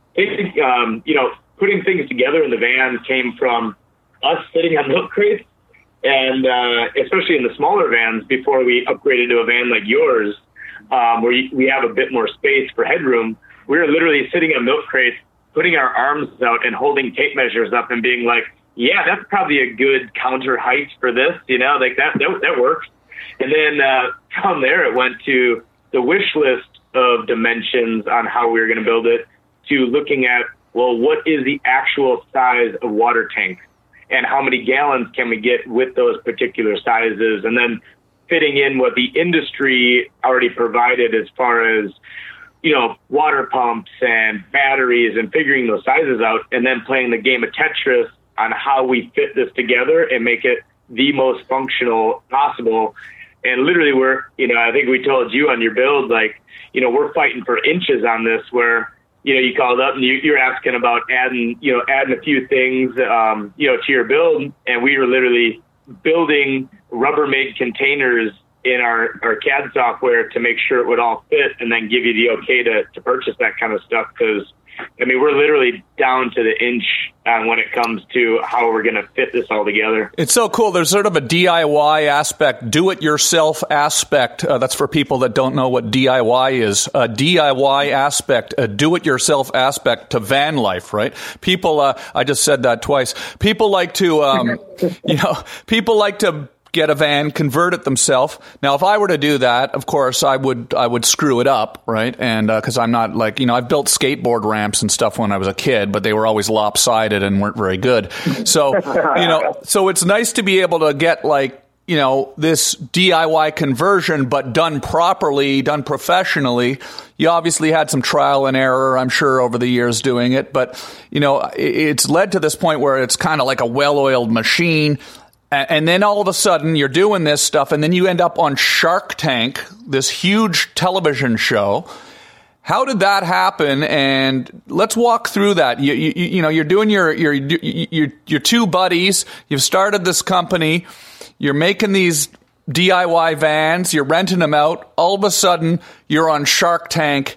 um, you know, putting things together in the van came from us sitting on milk crates. And uh, especially in the smaller vans, before we upgraded to a van like yours, um, where we have a bit more space for headroom, we were literally sitting on milk crates, putting our arms out and holding tape measures up and being like, yeah, that's probably a good counter height for this, you know, like that, that, that works. And then uh, from there, it went to the wish list of dimensions on how we were going to build it, to looking at, well, what is the actual size of water tank? And how many gallons can we get with those particular sizes? And then fitting in what the industry already provided as far as, you know, water pumps and batteries, and figuring those sizes out, and then playing the game of Tetris on how we fit this together and make it the most functional possible. And literally we're, you know, I think we told you on your build, like, you know, we're fighting for inches on this, where, you know, you called up and you, you're asking about adding, you know, adding a few things, um, you know, to your build. And we were literally building Rubbermaid containers in our, our C A D software to make sure it would all fit, and then give you the okay to, to purchase that kind of stuff. Because, I mean, we're literally down to the inch on when it comes to how we're going to fit this all together. It's so cool. There's sort of a D I Y aspect, do-it-yourself aspect. Uh, that's for people that don't know what D I Y is. A D I Y aspect, a do-it-yourself aspect to van life, right? People, uh, I just said that twice. People like to, um, you know, people like to get a van, convert it themselves. Now, if I were to do that, of course, I would I would screw it up, right? And because uh, I'm not like, you know, I've built skateboard ramps and stuff when I was a kid, but they were always lopsided and weren't very good. So, you know, so it's nice to be able to get like, you know, this D I Y conversion, but done properly, done professionally. You obviously had some trial and error, I'm sure, over the years doing it, but, you know, it's led to this point where it's kind of like a well-oiled machine. And then all of a sudden you're doing this stuff, and then you end up on Shark Tank, this huge television show. How did that happen? And let's walk through that. You, you, you know, you're doing your, your, your, your two buddies. You've started this company. You're making these D I Y vans. You're renting them out. All of a sudden you're on Shark Tank,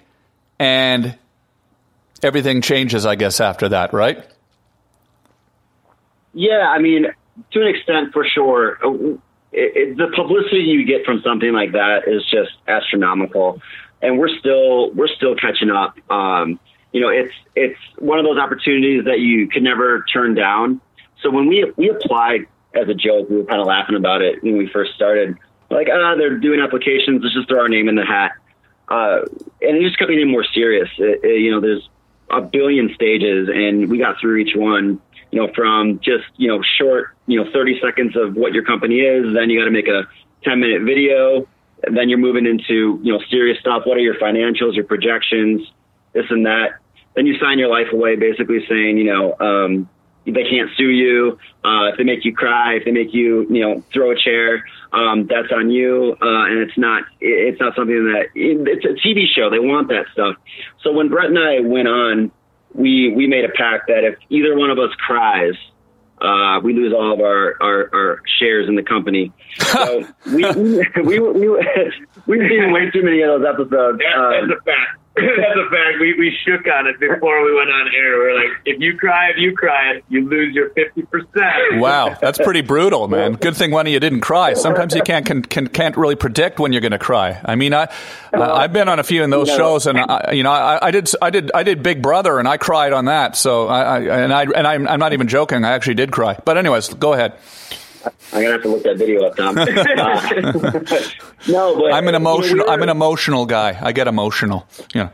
and everything changes, I guess, after that, right? Yeah, I mean, to an extent, for sure. It, it, the publicity you get from something like that is just astronomical, and we're still we're still catching up. Um, you know, it's it's one of those opportunities that you could never turn down. So when we we applied as a joke, we were kind of laughing about it when we first started. Like, ah, oh, they're doing applications. Let's just throw our name in the hat. Uh, and it just kept getting more serious. It, it, you know, there's a billion stages, and we got through each one, you know, from just, you know, short, you know, thirty seconds of what your company is. Then you got to make a ten minute video. And then you're moving into, you know, serious stuff. What are your financials, your projections, this and that. Then you sign your life away, basically saying, you know, um, they can't sue you. Uh, if they make you cry, if they make you, you know, throw a chair, um, that's on you. Uh, and it's not, it's not something that, it's a T V show. They want that stuff. So when Brett and I went on, we, we made a pact that if either one of us cries, uh, we lose all of our, our, our shares in the company. So we, we, we, we, we've seen way too many of those episodes. That, um, that's a fact. That's a fact. We we shook on it before we went on air. We're like, if you cry, if you cry, you lose your fifty percent. Wow, that's pretty brutal, man. Good thing one of you didn't cry. Sometimes you can't can, can, can't really predict when you're going to cry. I mean, I uh, I've been on a few in those no. shows, and I, you know, I, I did I did I did Big Brother, and I cried on that. So I, I and I and I'm, I'm not even joking. I actually did cry. But anyways, go ahead. I'm gonna have to look that video up, Tom. Uh, no, but I'm an emotional. You know, I'm an emotional guy. I get emotional. Yeah.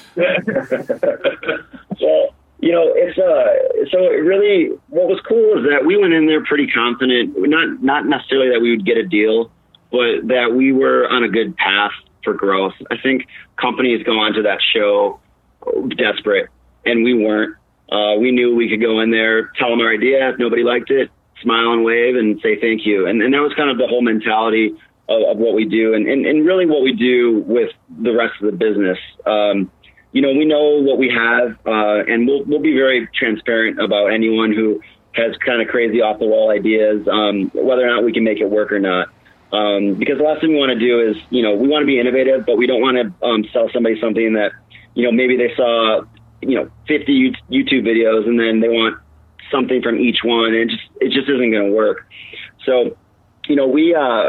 So you know, it's uh. So it really, what was cool is that we went in there pretty confident. Not not necessarily that we would get a deal, but that we were on a good path for growth. I think companies go onto that show desperate, and we weren't. Uh, we knew we could go in there, tell them our idea. If nobody liked it, smile and wave and say thank you. And, and that was kind of the whole mentality of, of what we do and, and, and really what we do with the rest of the business. Um, you know, we know what we have, uh, and we'll, we'll be very transparent about anyone who has kind of crazy off the wall ideas, um, whether or not we can make it work or not. Um, because the last thing we want to do is, you know, we want to be innovative, but we don't want to um, sell somebody something that, you know, maybe they saw, you know, fifty YouTube videos and then they want something from each one, and it just it just isn't going to work. So, you know, we uh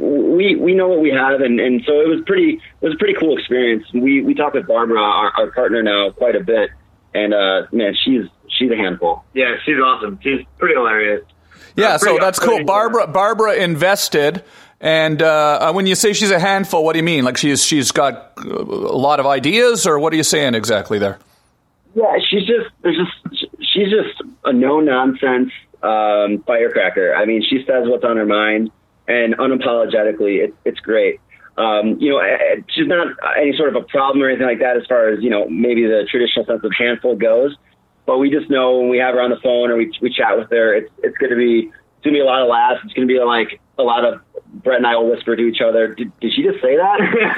we we know what we have, and, and so it was pretty it was a pretty cool experience. We we talked with Barbara, our, our partner now, quite a bit, and uh, man, she's she's a handful. Yeah, she's awesome. She's pretty hilarious. Yeah, so that's cool. Barbara Barbara invested. And uh, when you say she's a handful, what do you mean? Like she's she's got a lot of ideas, or what are you saying exactly there? Yeah, she's just there's just she's just a no nonsense um, firecracker. I mean, she says what's on her mind, and unapologetically, it, it's great. Um, you know, she's not any sort of a problem or anything like that as far as, you know, maybe the traditional sense of handful goes. But we just know when we have her on the phone or we we chat with her, it's it's going to be it's going to be a lot of laughs. It's going to be like a lot of Brett and I will whisper to each other. Did, did she just say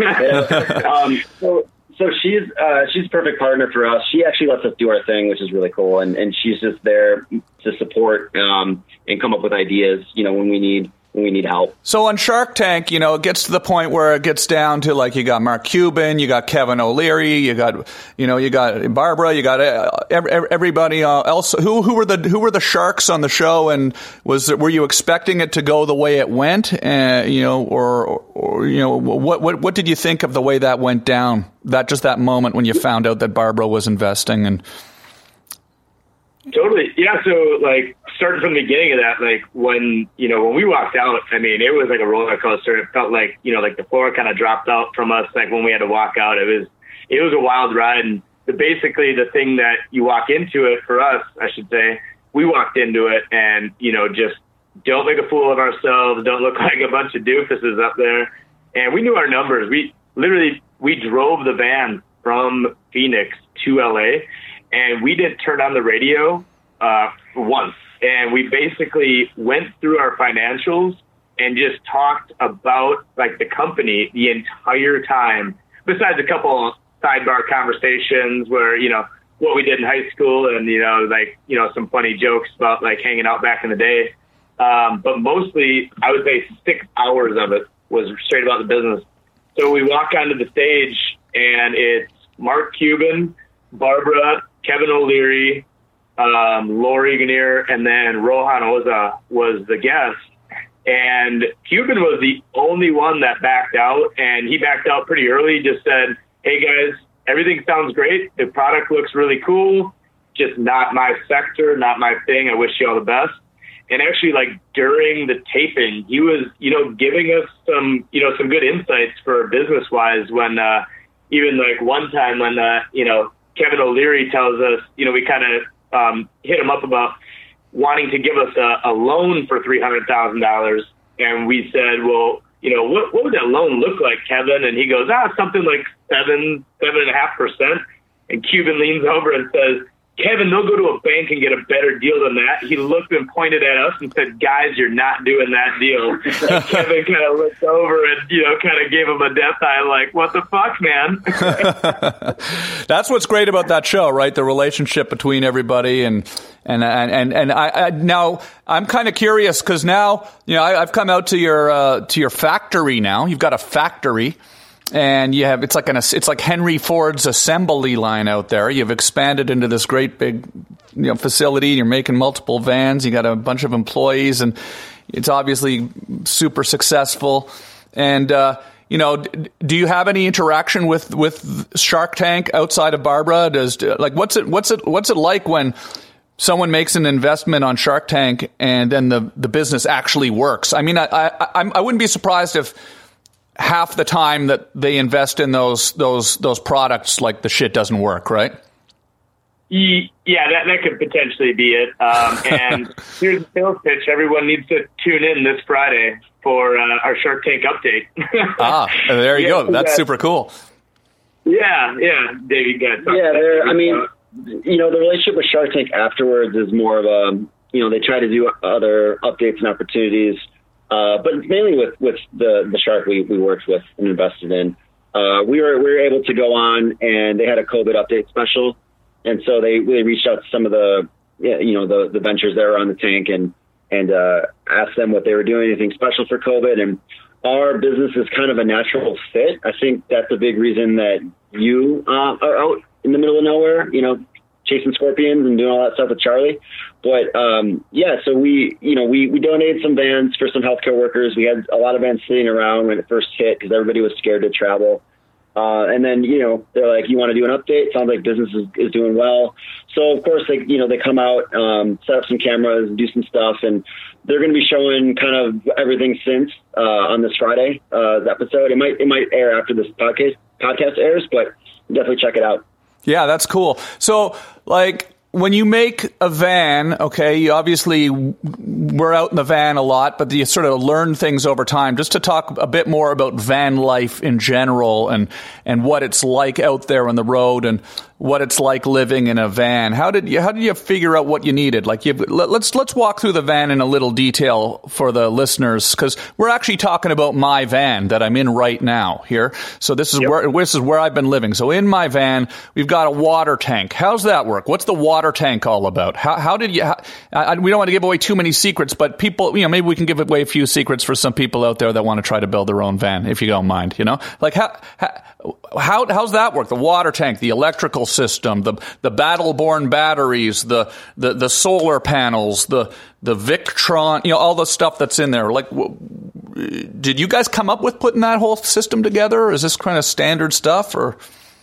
that? um, so. So she's uh, she's a perfect partner for us. She actually lets us do our thing, which is really cool, and, and she's just there to support um, and come up with ideas, you know, when we need when we need help. So on Shark Tank, you know, it gets to the point where it gets down to like you got Mark Cuban, you got Kevin O'Leary, you got you know you got Barbara, you got everybody else. Who who were the who were the sharks on the show, and was it, were you expecting it to go the way it went? Uh, you know, or, or you know what what what did you think of the way that went down? That just that moment when you found out that Barbara was investing and. Totally. Yeah. So like starting from the beginning of that, like when, you know, when we walked out, I mean, it was like a roller coaster. It felt like, you know, like the floor kind of dropped out from us. Like when we had to walk out, it was, it was a wild ride. And the, basically the thing that you walk into it for us, I should say, we walked into it and, you know, just don't make a fool of ourselves. Don't look like a bunch of doofuses up there. And we knew our numbers. We literally, we drove the van from Phoenix to L A, and we didn't turn on the radio uh, once. And we basically went through our financials and just talked about like the company the entire time, besides a couple sidebar conversations where, you know, what we did in high school and, you know, like, you know, some funny jokes about like hanging out back in the day. Um, but mostly I would say six hours of it was straight about the business. So we walk onto the stage and it's Mark Cuban, Barbara, Kevin O'Leary, um, Lori Ganir, and then Rohan Oza was the guest. And Cuban was the only one that backed out, and he backed out pretty early, just said, hey, guys, everything sounds great. The product looks really cool, just not my sector, not my thing. I wish you all the best. And actually, like, during the taping, he was, you know, giving us some, you know, some good insights for business-wise when uh, even, like, one time when, uh, you know, Kevin O'Leary tells us, you know, we kind of um, hit him up about wanting to give us a, a loan for three hundred thousand dollars. And we said, well, you know, what, what would that loan look like, Kevin? And he goes, ah, something like seven, seven and a half percent. And Cuban leans over and says, Kevin, they'll go to a bank and get a better deal than that. He looked and pointed at us and said, guys, you're not doing that deal. And Kevin kind of looked over and, you know, kind of gave him a death eye like, what the fuck, man? That's what's great about that show, right? The relationship between everybody. And and and and, and I, I now I'm kind of curious because now, you know, I, I've come out to your uh, to your factory now. You've got a factory. And you have, it's like an, it's like Henry Ford's assembly line out there. You've expanded into this great big, you know, facility. You're making multiple vans. You got a bunch of employees, and it's obviously super successful. And, uh, you know, do you have any interaction with, with Shark Tank outside of Barbara? Does, like, what's it, what's it, what's it like when someone makes an investment on Shark Tank and then the, the business actually works? I mean, I, I, I wouldn't be surprised if half the time that they invest in those those those products, like, the shit doesn't work, right? Yeah, that, that could potentially be it. Um, and here's the sales pitch. Everyone needs to tune in this Friday for uh, our Shark Tank update. ah, there you yeah, go. That's yeah. super cool. Yeah, yeah. Dave, you got Yeah, there. I mean, you know, the relationship with Shark Tank afterwards is more of a, you know, they try to do other updates and opportunities. Uh, but mainly with, with the, the shark we, we worked with and invested in, uh, we were we were able to go on, and they had a COVID update special, and so they they reached out to some of the you know the, the ventures that were on the tank and and uh, asked them what they were doing, anything special for COVID. And our business is kind of a natural fit. I think that's a big reason that you uh, are out in the middle of nowhere, you know, chasing scorpions and doing all that stuff with Charlie. But, um, yeah, so we, you know, we, we donated some vans for some healthcare workers. We had a lot of vans sitting around when it first hit because everybody was scared to travel. Uh, and then, you know, they're like, you want to do an update? Sounds like business is, is doing well. So, of course, they, you know, they come out, um, set up some cameras, do some stuff, and they're going to be showing kind of everything since uh, on this Friday uh, episode. It might it might air after this podcast, podcast airs, but definitely check it out. Yeah, that's cool. So, like, when you make a van, okay, you obviously we're out in the van a lot, but you sort of learn things over time. Just to talk a bit more about van life in general and and what it's like out there on the road and what it's like living in a van. How did you how did you figure out what you needed? Like, you let's let's walk through the van in a little detail for the listeners, because we're actually talking about my van that I'm in right now here. So this is yep. where this is where I've been living. So in my van, we've got a water tank. How's that work? What's the water tank all about? How how did you? How, I, we don't want to give away too many secrets, but people, you know, maybe we can give away a few secrets for some people out there that want to try to build their own van, if you don't mind. You know, like how how how's that work? The water tank, the electrical system, the the Battle-Born batteries, the the the solar panels, the the Victron, you know, all the stuff that's in there. Like, did you guys come up with putting that whole system together? Or is this kind of standard stuff, or?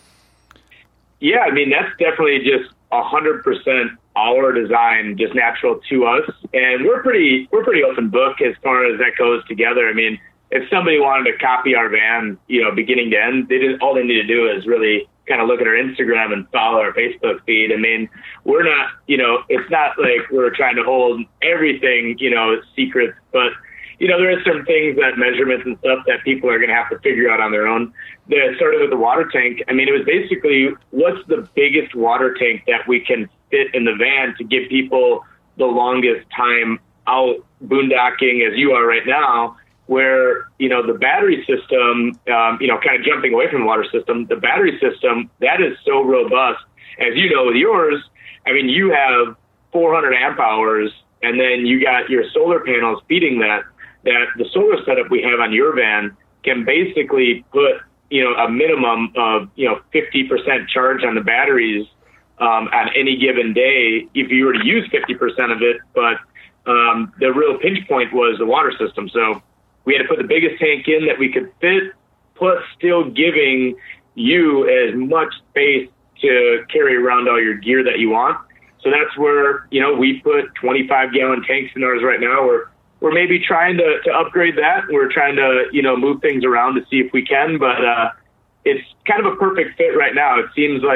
Yeah, I mean, that's definitely just a hundred percent our design, just natural to us, and we're pretty we're pretty open book as far as that goes together. I mean, if somebody wanted to copy our van, you know, beginning to end, they didn't. All they need to do is really kind of look at our Instagram and follow our Facebook feed. I mean, we're not, you know, it's not like we're trying to hold everything, you know, secret, but, you know, there are some things that measurements and stuff that people are going to have to figure out on their own. That started with the water tank. I mean, it was basically, what's the biggest water tank that we can fit in the van to give people the longest time out boondocking as you are right now, where, you know, the battery system, um, you know, kind of jumping away from the water system, the battery system, that is so robust. As you know, with yours, I mean, you have four hundred amp hours, and then you got your solar panels feeding that, that the solar setup we have on your van can basically put, you know, a minimum of, you know, fifty percent charge on the batteries um, on any given day if you were to use fifty percent of it. But um, the real pinch point was the water system. So we had to put the biggest tank in that we could fit, plus still giving you as much space to carry around all your gear that you want. So that's where, you know, we put twenty-five gallon tanks in ours right now. We're, we're maybe trying to, to upgrade that. We're trying to, you know, move things around to see if we can, but uh, it's kind of a perfect fit right now. It seems like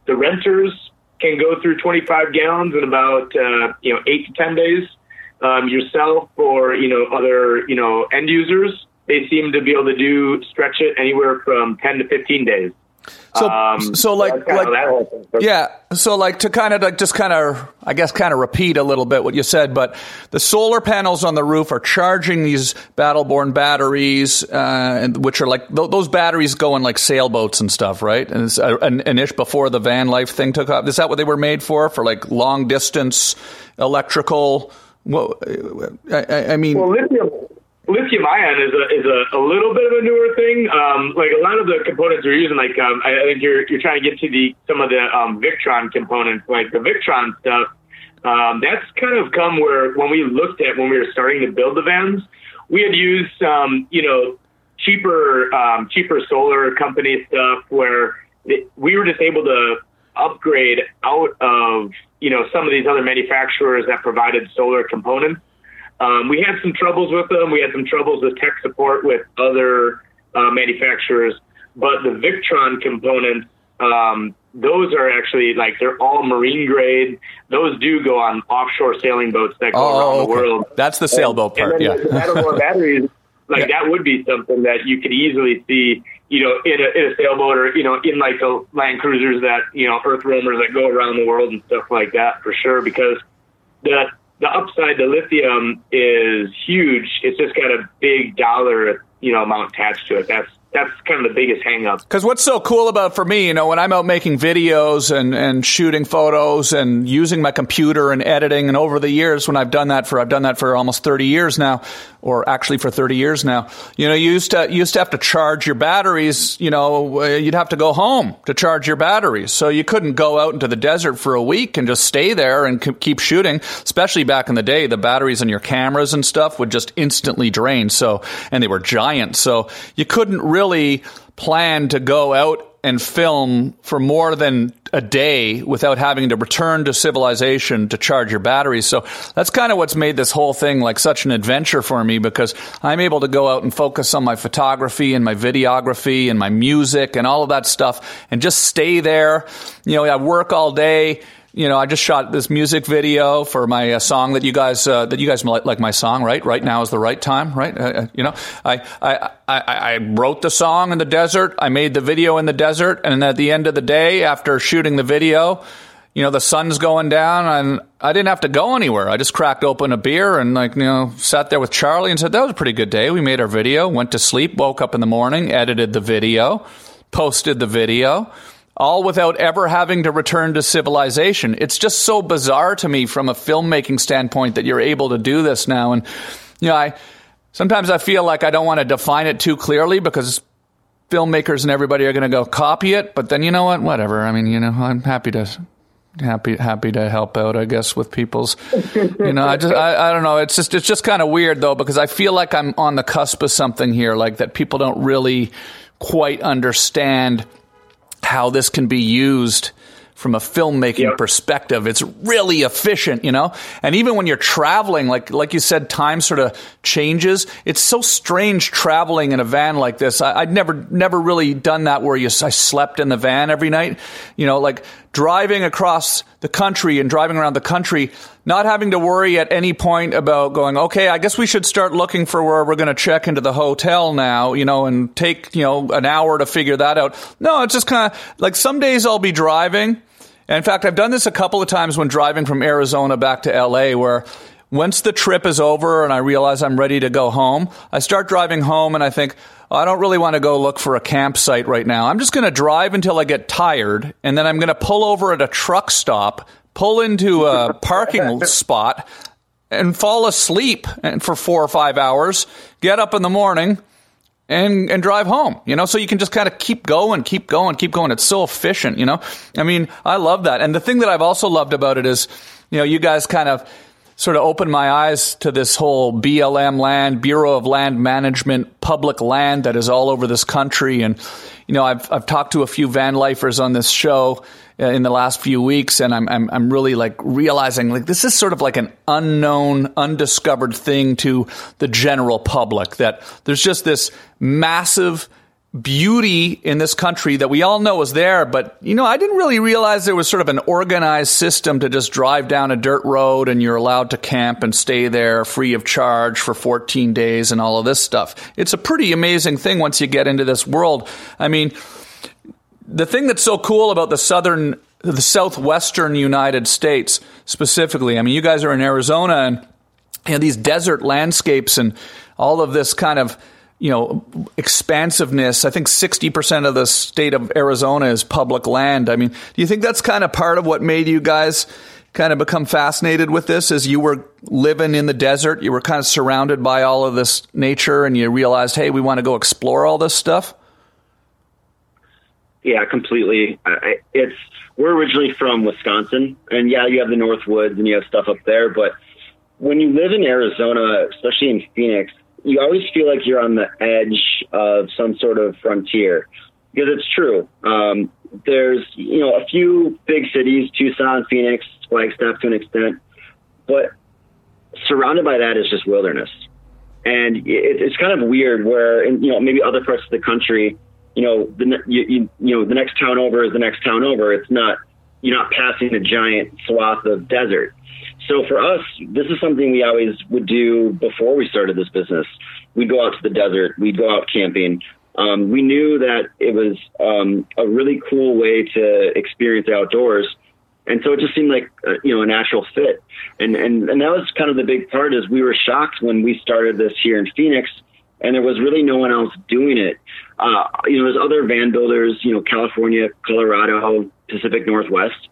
the renters can go through twenty-five gallons in about, uh, you know, eight to ten days. Um, yourself or, you know, other, you know, end users, they seem to be able to do, stretch it anywhere from ten to fifteen days. So, um, so like, like yeah, so like to kind of like just kind of, I guess, kind of repeat a little bit what you said, but the solar panels on the roof are charging these Battleborn batteries, uh, and which are like th- those batteries go in like sailboats and stuff, right? And it's uh, an, an ish before the van life thing took off. Is that what they were made for? For like long distance electrical? Well, I, I mean, well, lithium. Lithium ion is a is a, a little bit of a newer thing. Um, like a lot of the components we're using, like um, I think you're you're trying to get to the some of the um, Victron components, like the Victron stuff. Um, that's kind of come where when we looked at when we were starting to build the vans, we had used um, you know cheaper um, cheaper solar company stuff where it, we were just able to upgrade out of you know some of these other manufacturers that provided solar components. Um, we had some troubles with them. We had some troubles with tech support with other uh, manufacturers. But the Victron components, um, those are actually, like, they're all marine grade. Those do go on offshore sailing boats that go oh, around okay. the world. That's the sailboat and, part, and then yeah. the Battleborn batteries, like, yeah. that would be something that you could easily see, you know, in a, in a sailboat or, you know, in, like, the Land Cruisers that, you know, Earth roamers that go around the world and stuff like that, for sure, because the The upside to lithium is huge. It's just got a big dollar, you know, amount attached to it. That's that's kind of the biggest hang up. Because what's so cool about, for me, you know, when I'm out making videos and, and shooting photos and using my computer and editing, and over the years when I've done that for, I've done that for almost thirty years now, or actually for thirty years now, you know, you used to, you used to have to charge your batteries, you know, you'd have to go home to charge your batteries. So you couldn't go out into the desert for a week and just stay there and keep shooting, especially back in the day. The batteries in your cameras and stuff would just instantly drain. So, and they were giant. So you couldn't really really plan to go out and film for more than a day without having to return to civilization to charge your batteries. So that's kind of what's made this whole thing like such an adventure for me, because I'm able to go out and focus on my photography and my videography and my music and all of that stuff and just stay there. You know, I work all day. You know, I just shot this music video for my uh, song that you guys uh, that you guys like, like my song, right? Right now is the right time, right? Uh, you know, I, I I I wrote the song in the desert. I made the video in the desert, and at the end of the day, after shooting the video, you know, the sun's going down, and I didn't have to go anywhere. I just cracked open a beer and, like, you know, sat there with Charlie and said, that was a pretty good day. We made our video, went to sleep, woke up in the morning, edited the video, posted the video. All without ever having to return to civilization. It's just so bizarre to me from a filmmaking standpoint that you're able to do this now. And, you know, I sometimes I feel like I don't want to define it too clearly because filmmakers and everybody are going to go copy it. But then, you know what? Whatever. I mean, you know, I'm happy to happy happy to help out, I guess, with people's, you know, I just I, I don't know. It's just it's just kind of weird though, because I feel like I'm on the cusp of something here, like that people don't really quite understand how this can be used from a filmmaking yep. perspective. It's really efficient, you know? And even when you're traveling, like like you said, time sort of changes. It's so strange traveling in a van like this. I, I'd never never really done that where you I slept in the van every night. You know, like driving across the country and driving around the country, not having to worry at any point about going, okay, I guess we should start looking for where we're going to check into the hotel now, you know, and take, you know, an hour to figure that out. No, it's just kind of like some days I'll be driving. And in fact, I've done this a couple of times when driving from Arizona back to L A, where once the trip is over and I realize I'm ready to go home, I start driving home and I think, oh, I don't really want to go look for a campsite right now. I'm just going to drive until I get tired, and then I'm going to pull over at a truck stop, pull into a parking spot, and fall asleep for four or five hours, get up in the morning, and and drive home, you know, so you can just kind of keep going, keep going, keep going. It's so efficient, you know. I mean, I love that. And the thing that I've also loved about it is, you know, you guys kind of sort of opened my eyes to this whole B L M land, Bureau of Land Management, public land that is all over this country. And, you know, I've I've talked to a few van lifers on this show in the last few weeks, and I'm I'm I'm really like realizing like this is sort of like an unknown, undiscovered thing to the general public, that there's just this massive beauty in this country that we all know is there. But, you know, I didn't really realize there was sort of an organized system to just drive down a dirt road and you're allowed to camp and stay there free of charge for fourteen days and all of this stuff. It's a pretty amazing thing once you get into this world. I mean, the thing that's so cool about the southern, the southwestern United States specifically, I mean, you guys are in Arizona and, and these desert landscapes and all of this kind of, you know, expansiveness. I think sixty percent of the state of Arizona is public land. I mean, do you think that's kind of part of what made you guys kind of become fascinated with this as you were living in the desert? You were kind of surrounded by all of this nature and you realized, hey, we want to go explore all this stuff? Yeah, completely. I, it's we're originally from Wisconsin, and yeah, you have the North Woods and you have stuff up there, but when you live in Arizona, especially in Phoenix, you always feel like you're on the edge of some sort of frontier, because it's true. Um, there's, you know, a few big cities, Tucson, Phoenix, Flagstaff to an extent, but surrounded by that is just wilderness. And it, it's kind of weird where, in, you know, maybe other parts of the country, you know, the, you, you, you know, the next town over is the next town over. It's not, you're not passing a giant swath of desert. So for us, this is something we always would do before we started this business. We'd go out to the desert. We'd go out camping. Um, we knew that it was um, a really cool way to experience the outdoors. And so it just seemed like, uh, you know, a natural fit. And, and, and that was kind of the big part, is we were shocked when we started this here in Phoenix and there was really no one else doing it. Uh, you know, there's other van builders, you know, California, Colorado, Pacific Northwest.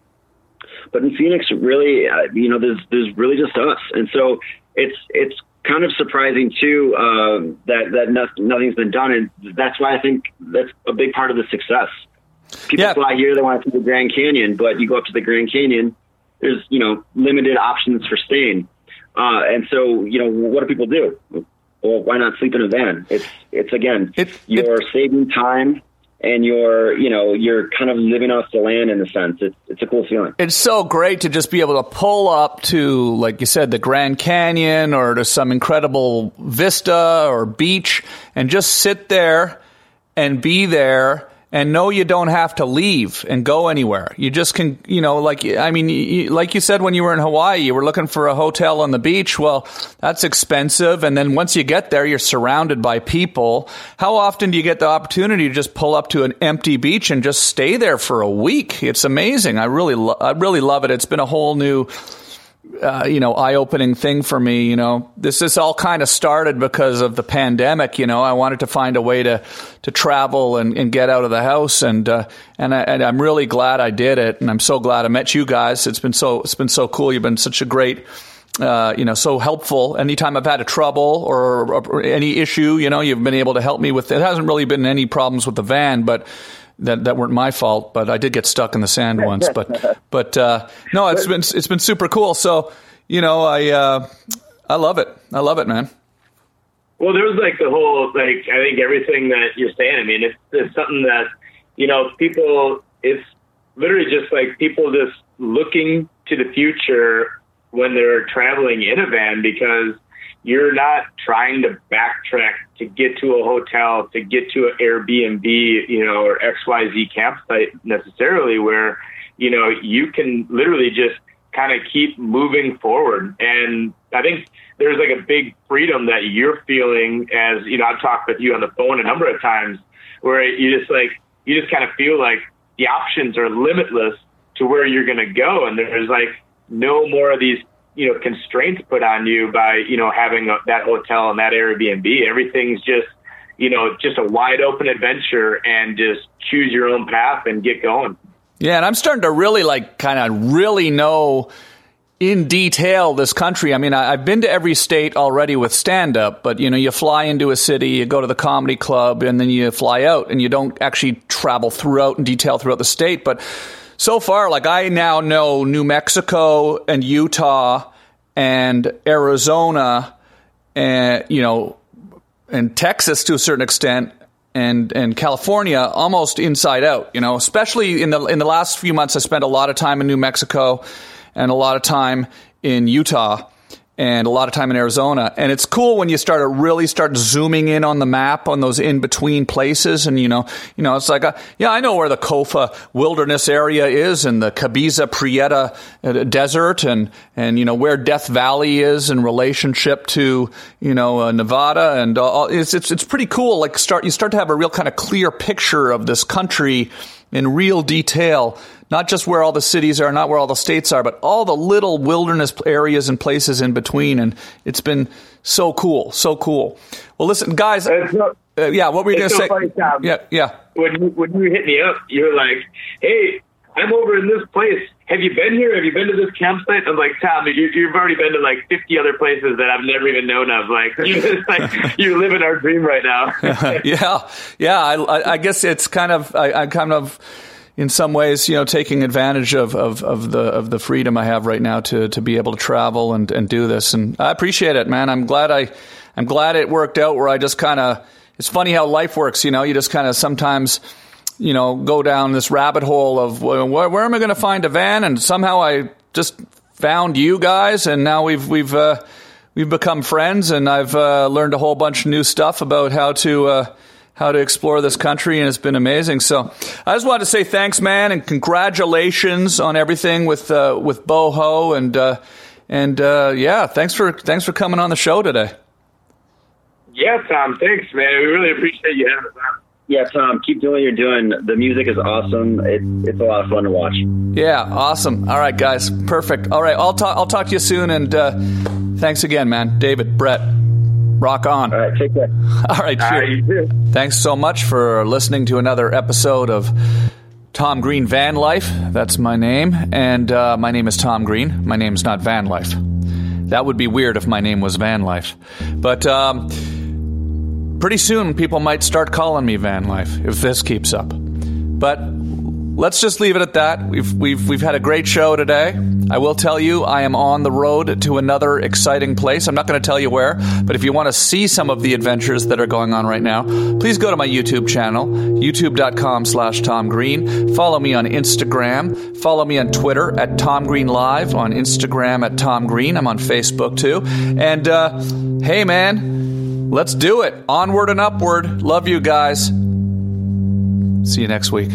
But in Phoenix, really, uh, you know, there's there's really just us, and so it's it's kind of surprising too uh, that that no, nothing's been done, and that's why I think that's a big part of the success. People yeah. fly here, they want to see the Grand Canyon, but you go up to the Grand Canyon, there's you know limited options for staying, uh, and so you know what do people do? Well, why not sleep in a van? It's it's again, it, you're it, saving time. And you're, you know, you're kind of living off the land in a sense. It's it's a cool feeling. It's so great to just be able to pull up to, like you said, the Grand Canyon or to some incredible vista or beach and just sit there and be there and know you don't have to leave and go anywhere. You just can, you know, like, I mean, you, like you said, when you were in Hawaii, you were looking for a hotel on the beach. Well, that's expensive. And then once you get there, you're surrounded by people. How often do you get the opportunity to just pull up to an empty beach and just stay there for a week? It's amazing. I really, lo- I really love it. It's been a whole new, Uh, you know, eye-opening thing for me. You know, this is all kind of started because of the pandemic. You know, I wanted to find a way to, to travel and, and get out of the house. And, uh, and I, and I'm really glad I did it. And I'm so glad I met you guys. It's been so, it's been so cool. You've been such a great, uh, you know, so helpful. Anytime I've had a trouble or, or any issue, you know, you've been able to help me with it. It hasn't really been any problems with the van, but That that weren't my fault, but I did get stuck in the sand once. But but uh, no, it's been it's been super cool. So you know, I uh, I love it. I love it, man. Well, there's like the whole like I think everything that you're saying. I mean, it's, it's something that you know people. It's literally just like people just looking to the future when they're traveling in a van, because you're not trying to backtrack to get to a hotel, to get to an Airbnb, you know, or X Y Z campsite necessarily, where, you know, you can literally just kind of keep moving forward. And I think there's like a big freedom that you're feeling as, you know, I've talked with you on the phone a number of times where you just like, you just kind of feel like the options are limitless to where you're going to go. And there's like no more of these, you know, constraints put on you by, you know, having a, that hotel and that Airbnb. Everything's just, you know, just a wide open adventure, and just choose your own path and get going. Yeah. And I'm starting to really like kind of really know in detail this country. I mean, I, I've been to every state already with stand up, but you know, you fly into a city, you go to the comedy club, and then you fly out, and you don't actually travel throughout in detail throughout the state. But so far, like I now know New Mexico and Utah and Arizona and, you know, and Texas to a certain extent, and, and California almost inside out, you know, especially in the, in the last few months, I spent a lot of time in New Mexico and a lot of time in Utah. and a lot of time in Arizona. And it's cool when you start to really start zooming in on the map on those in-between places. And, you know, you know, it's like, a, yeah, I know where the Kofa Wilderness area is and the Cabeza Prieta Desert and, and, you know, where Death Valley is in relationship to, you know, uh, Nevada. And all, it's, it's, it's pretty cool. Like start, you start to have a real kind of clear picture of this country in real detail, not just where all the cities are, not where all the states are, but all the little wilderness areas and places in between. And it's been so cool, so cool. Well, listen, guys. So, uh, yeah, what were you going to so say? Funny, Tom. Yeah, yeah. When you, when you hit me up, you're like, "Hey, I'm over in this place. Have you been here? Have you been to this campsite?" I'm like, "Tom, you, you've already been to like fifty other places that I've never even known of. Like, you like you're living our dream right now." yeah, yeah. I, I guess it's kind of, I, I kind of, in some ways, you know, taking advantage of, of, of the of the freedom I have right now to to be able to travel and, and do this, and I appreciate it, man. I'm glad I, I'm glad it worked out where I just kind of. It's funny how life works, you know. You just kind of sometimes. You know, go down this rabbit hole of where, where am I going to find a van? And somehow I just found you guys, and now we've we've uh, we've become friends, and I've uh, learned a whole bunch of new stuff about how to uh, how to explore this country, and it's been amazing. So I just wanted to say thanks, man, and congratulations on everything with uh, with Boho, and uh, and uh, yeah, thanks for thanks for coming on the show today. Yeah, Tom, thanks, man. We really appreciate you having us on. Yeah, Tom, keep doing what you're doing. The music is awesome. It's it's a lot of fun to watch. Yeah, awesome. All right, guys, perfect. All right, I'll talk. I'll talk to you soon. And uh, thanks again, man. David, Brett, rock on. All right, take care. All right, cheers. All right, thanks so much for listening to another episode of Tom Green Van Life. That's my name, and uh, my name is Tom Green. My name's not Van Life. That would be weird if my name was Van Life, but. Um, Pretty soon, people might start calling me Van Life if this keeps up. But let's just leave it at that. We've we've we've had a great show today. I will tell you, I am on the road to another exciting place. I'm not going to tell you where, but if you want to see some of the adventures that are going on right now, please go to my YouTube channel, youtube.com slash Tom Green. Follow me on Instagram. Follow me on Twitter at Tom Green Live, on Instagram at Tom Green. I'm on Facebook too. And uh, hey, man. Let's do it. Onward and upward. Love you guys. See you next week.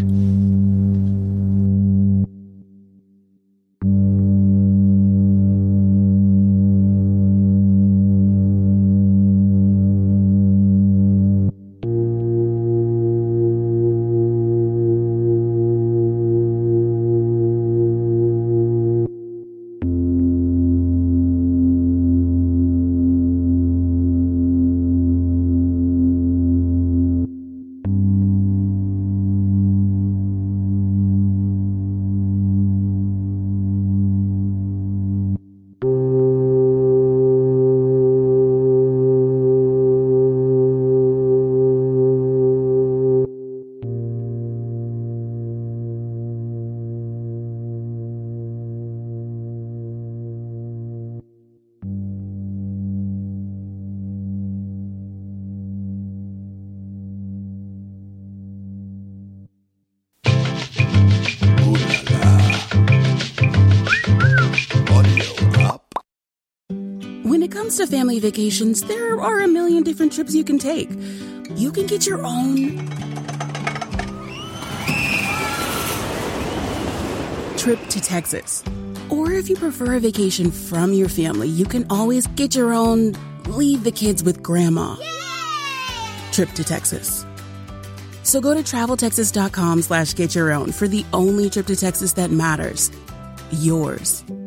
To family vacations, there are a million different trips you can take. You can get your own trip to Texas. Or if you prefer a vacation from your family, you can always get your own leave the kids with grandma trip to Texas. So go to traveltexas.com slash get your own for the only trip to Texas that matters. Yours.